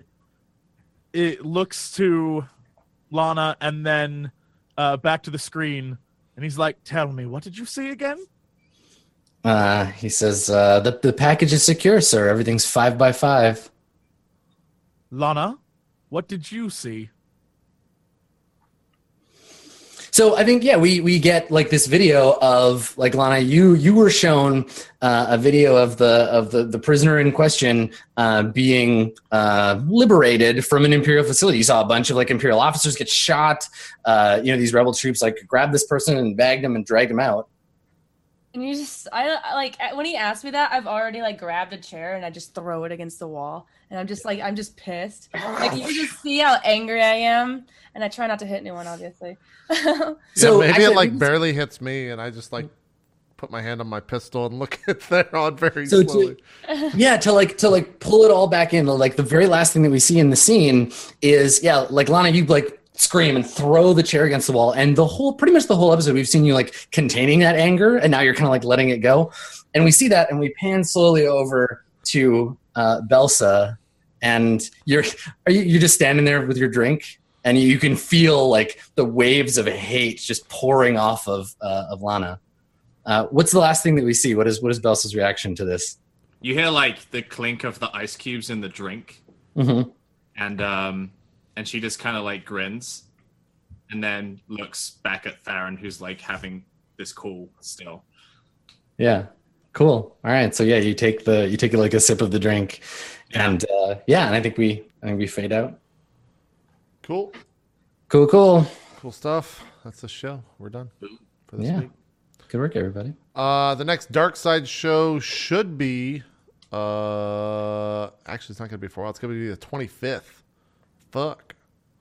it looks to Lana and then uh, back to the screen And he's like, "Tell me, what did you see again?" Uh, he says, uh, the, the package is secure, sir. Everything's five by five. Lana, what did you see? So I think, yeah, we, we get like this video of like, Lana, you, you were shown uh, a video of the, of the, the prisoner in question uh, being uh, liberated from an Imperial facility. You saw a bunch of like Imperial officers get shot. Uh, you know, these rebel troops like grabbed this person and bagged him and dragged him out. And you just, I I, like when he asked me that, I've already like grabbed a chair and I just throw it against the wall, and I'm just like, I'm just pissed. Like you can just see how angry I am, and I try not to hit anyone, obviously. So So maybe actually, it like we- barely hits me, and I just like put my hand on my pistol and look at Theron very So slowly. to, yeah, to like to like pull it all back in. Like the very last thing that we see in the scene is yeah, like Lana, you like scream and throw the chair against the wall, and the whole pretty much the whole episode we've seen you like containing that anger, and now you're kind of like letting it go. And we see that, and we pan slowly over to uh, Belsa, and you're are you you're just standing there with your drink, and you, you can feel like the waves of hate just pouring off of uh, of Lana. Uh, what's the last thing that we see? What is what is Belsa's reaction to this? You hear like the clink of the ice cubes in the drink, Mm-hmm. and um, and she just kind of like grins, and then looks back at Theron, who's like having this call still. Yeah. Cool. All right. So yeah, you take the you take like a sip of the drink, Yeah. and uh, yeah, and I think we I think we fade out. Cool, Cool. Cool. cool stuff. That's the show. We're done for this Yeah. week. Good work, everybody. Uh, the next Dark Side show should be. Uh, actually, it's not going to be for a while. It's going to be the twenty-fifth. Fuck.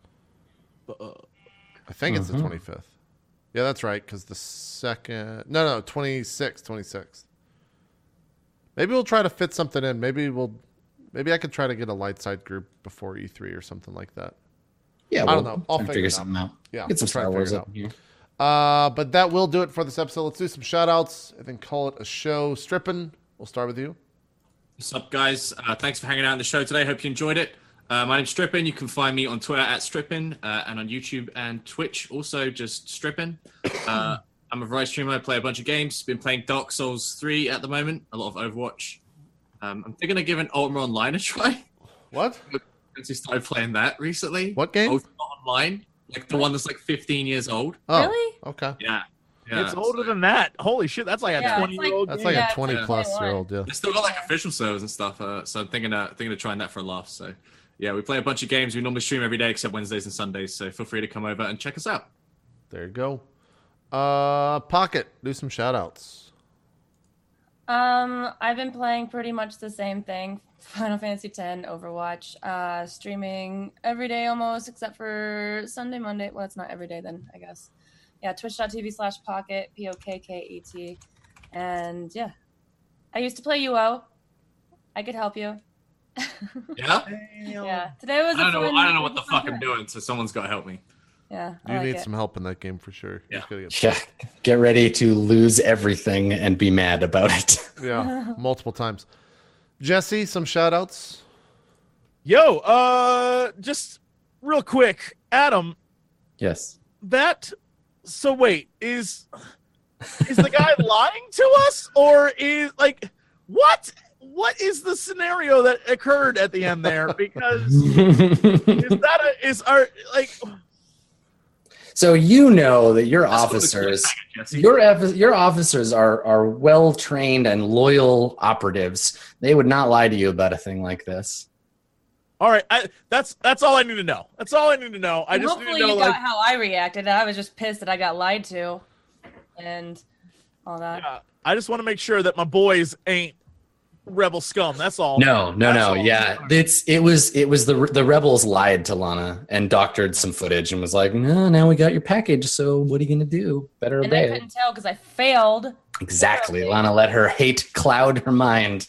I think it's the Mhm. twenty-fifth. Yeah, that's right. Because the second, no, no, twenty-sixth, twenty-sixth. Maybe we'll try to fit something in. Maybe we'll, maybe I could try to get a light side group before E three or something like that. Yeah. I don't we'll know. I'll try to figure figure it out. something out. Yeah, Get some we'll try to Star Wars figure it up out. here. Uh, but that will do it for this episode. Let's do some shout outs and then call it a show. Strippin', we'll start with you. What's up, guys? Uh, thanks for hanging out on the show today. Hope you enjoyed it. Uh, my name's Strippin. You can find me on Twitter at Strippin uh, and on YouTube and Twitch, also just Strippin. Uh, I'm a variety streamer. I play a bunch of games. Been playing Dark Souls three at the moment, a lot of Overwatch. Um, I'm thinking of giving Ultima Online a try What? since we started playing that recently. What game? Ultima Online, like the one that's like fifteen years old. Oh, Really? okay. Yeah. Yeah, It's older so- than that. Holy shit, that's like a Yeah, it's twenty-year-old That's game. like Yeah, a it's twenty like plus twenty-one. year old deal. They still got like official servers and stuff, uh, so I'm thinking, uh, thinking of trying that for a laugh. So, yeah, we play a bunch of games. We normally stream every day except Wednesdays and Sundays. So feel free to come over and check us out. There you go. Uh, Pocket, do some shout outs. Um, I've been playing pretty much the same thing. Final Fantasy X, Overwatch, uh, streaming every day almost, except for Sunday, Monday. Well, it's not every day then, I guess. Yeah, twitch.tv slash pocket, P O K K E T. And yeah, I used to play U O. I could help you. Yeah. Yeah, today was I a don't know. fun- I don't know what it the was a fun fuck I'm time. doing. So someone's got to help me. Yeah, I You like need it. some help in that game for sure. You Yeah. just gotta get- Yeah. Get ready to lose everything and be mad about it. yeah, multiple times. Jesse, some shout outs. Yo, uh, just real quick, Adam. Yes. That. So wait, is is the guy lying to us, or is like what? What is the scenario that occurred at the end there? Because is that a, is our like? So you know that your That's what the officers, cliffhanger, Jesse. your eff- your officers are are well trained and loyal operatives. They would not lie to you about a thing like this. All right, I, that's that's all I need to know. That's all I need to know. I And just need hopefully to know you like got how I reacted. I was just pissed that I got lied to, and all that. yeah, I just want to make sure that my boys ain't rebel scum. That's all. No, no, That's no. all. Yeah, it's it was it was the the rebels lied to Lana and doctored some footage and was like, no, now we got your package. So what are you gonna do? Better And I obey it. couldn't tell because I failed. Exactly. Lana let her hate cloud her mind.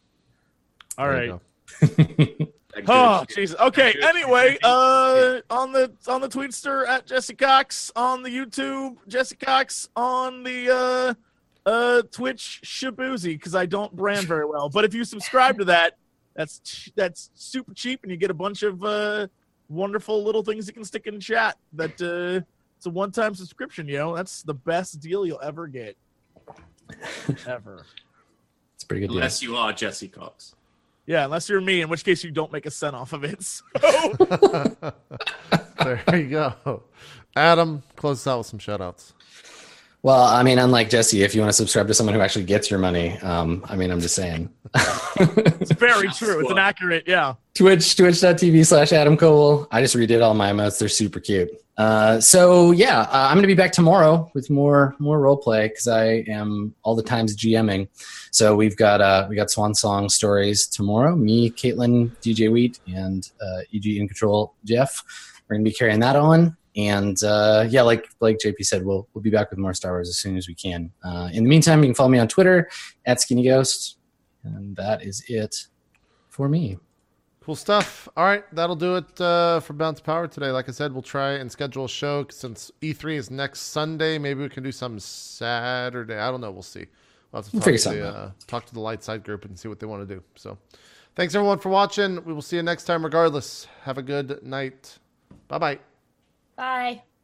All There you right. go. That Oh good- Jesus. Okay. good- Anyway, uh, on the on the Tweetster at Jesse Cox, on the YouTube Jesse Cox, on the uh uh Twitch Shabuzi, because I don't brand very well. But if you subscribe to that, that's ch- that's super cheap, and you get a bunch of uh wonderful little things you can stick in chat that uh It's a one-time subscription, yo. That's the best deal you'll ever get. Ever. It's a pretty good deal. Unless you are Jesse Cox. Yeah, unless you're me, in which case you don't make a cent off of it. So. There you go. Adam, close us out with some shout-outs. Well, I mean, unlike Jesse, if you want to subscribe to someone who actually gets your money, um, I mean, I'm just saying. It's very true. It's an accurate, yeah. Twitch, twitch.tv slash Adam Cole. I just redid all my emotes. They're super cute. Uh, so yeah, uh, I'm going to be back tomorrow with more more role play because I am all the times GMing. So we've got uh, we got Swan Song stories tomorrow. Me, Caitlin, D J Wheat, and uh, E G In Control Jeff. We're going to be carrying that on. And uh, yeah, like like J P said, we'll we'll be back with more Star Wars as soon as we can. Uh, in the meantime, you can follow me on Twitter at Skinny Ghost, and that is it for me. Cool stuff. All right, that'll do it uh, for Bounce Power today. Like I said, we'll try and schedule a show since E three is next Sunday. Maybe we can do something Saturday. I don't know. We'll see. We'll have to We'll talk, figure to something the, out. uh, talk to the Light Side group and see what they want to do. So, thanks everyone for watching. We will see you next time. Regardless, have a good night. Bye bye. Bye.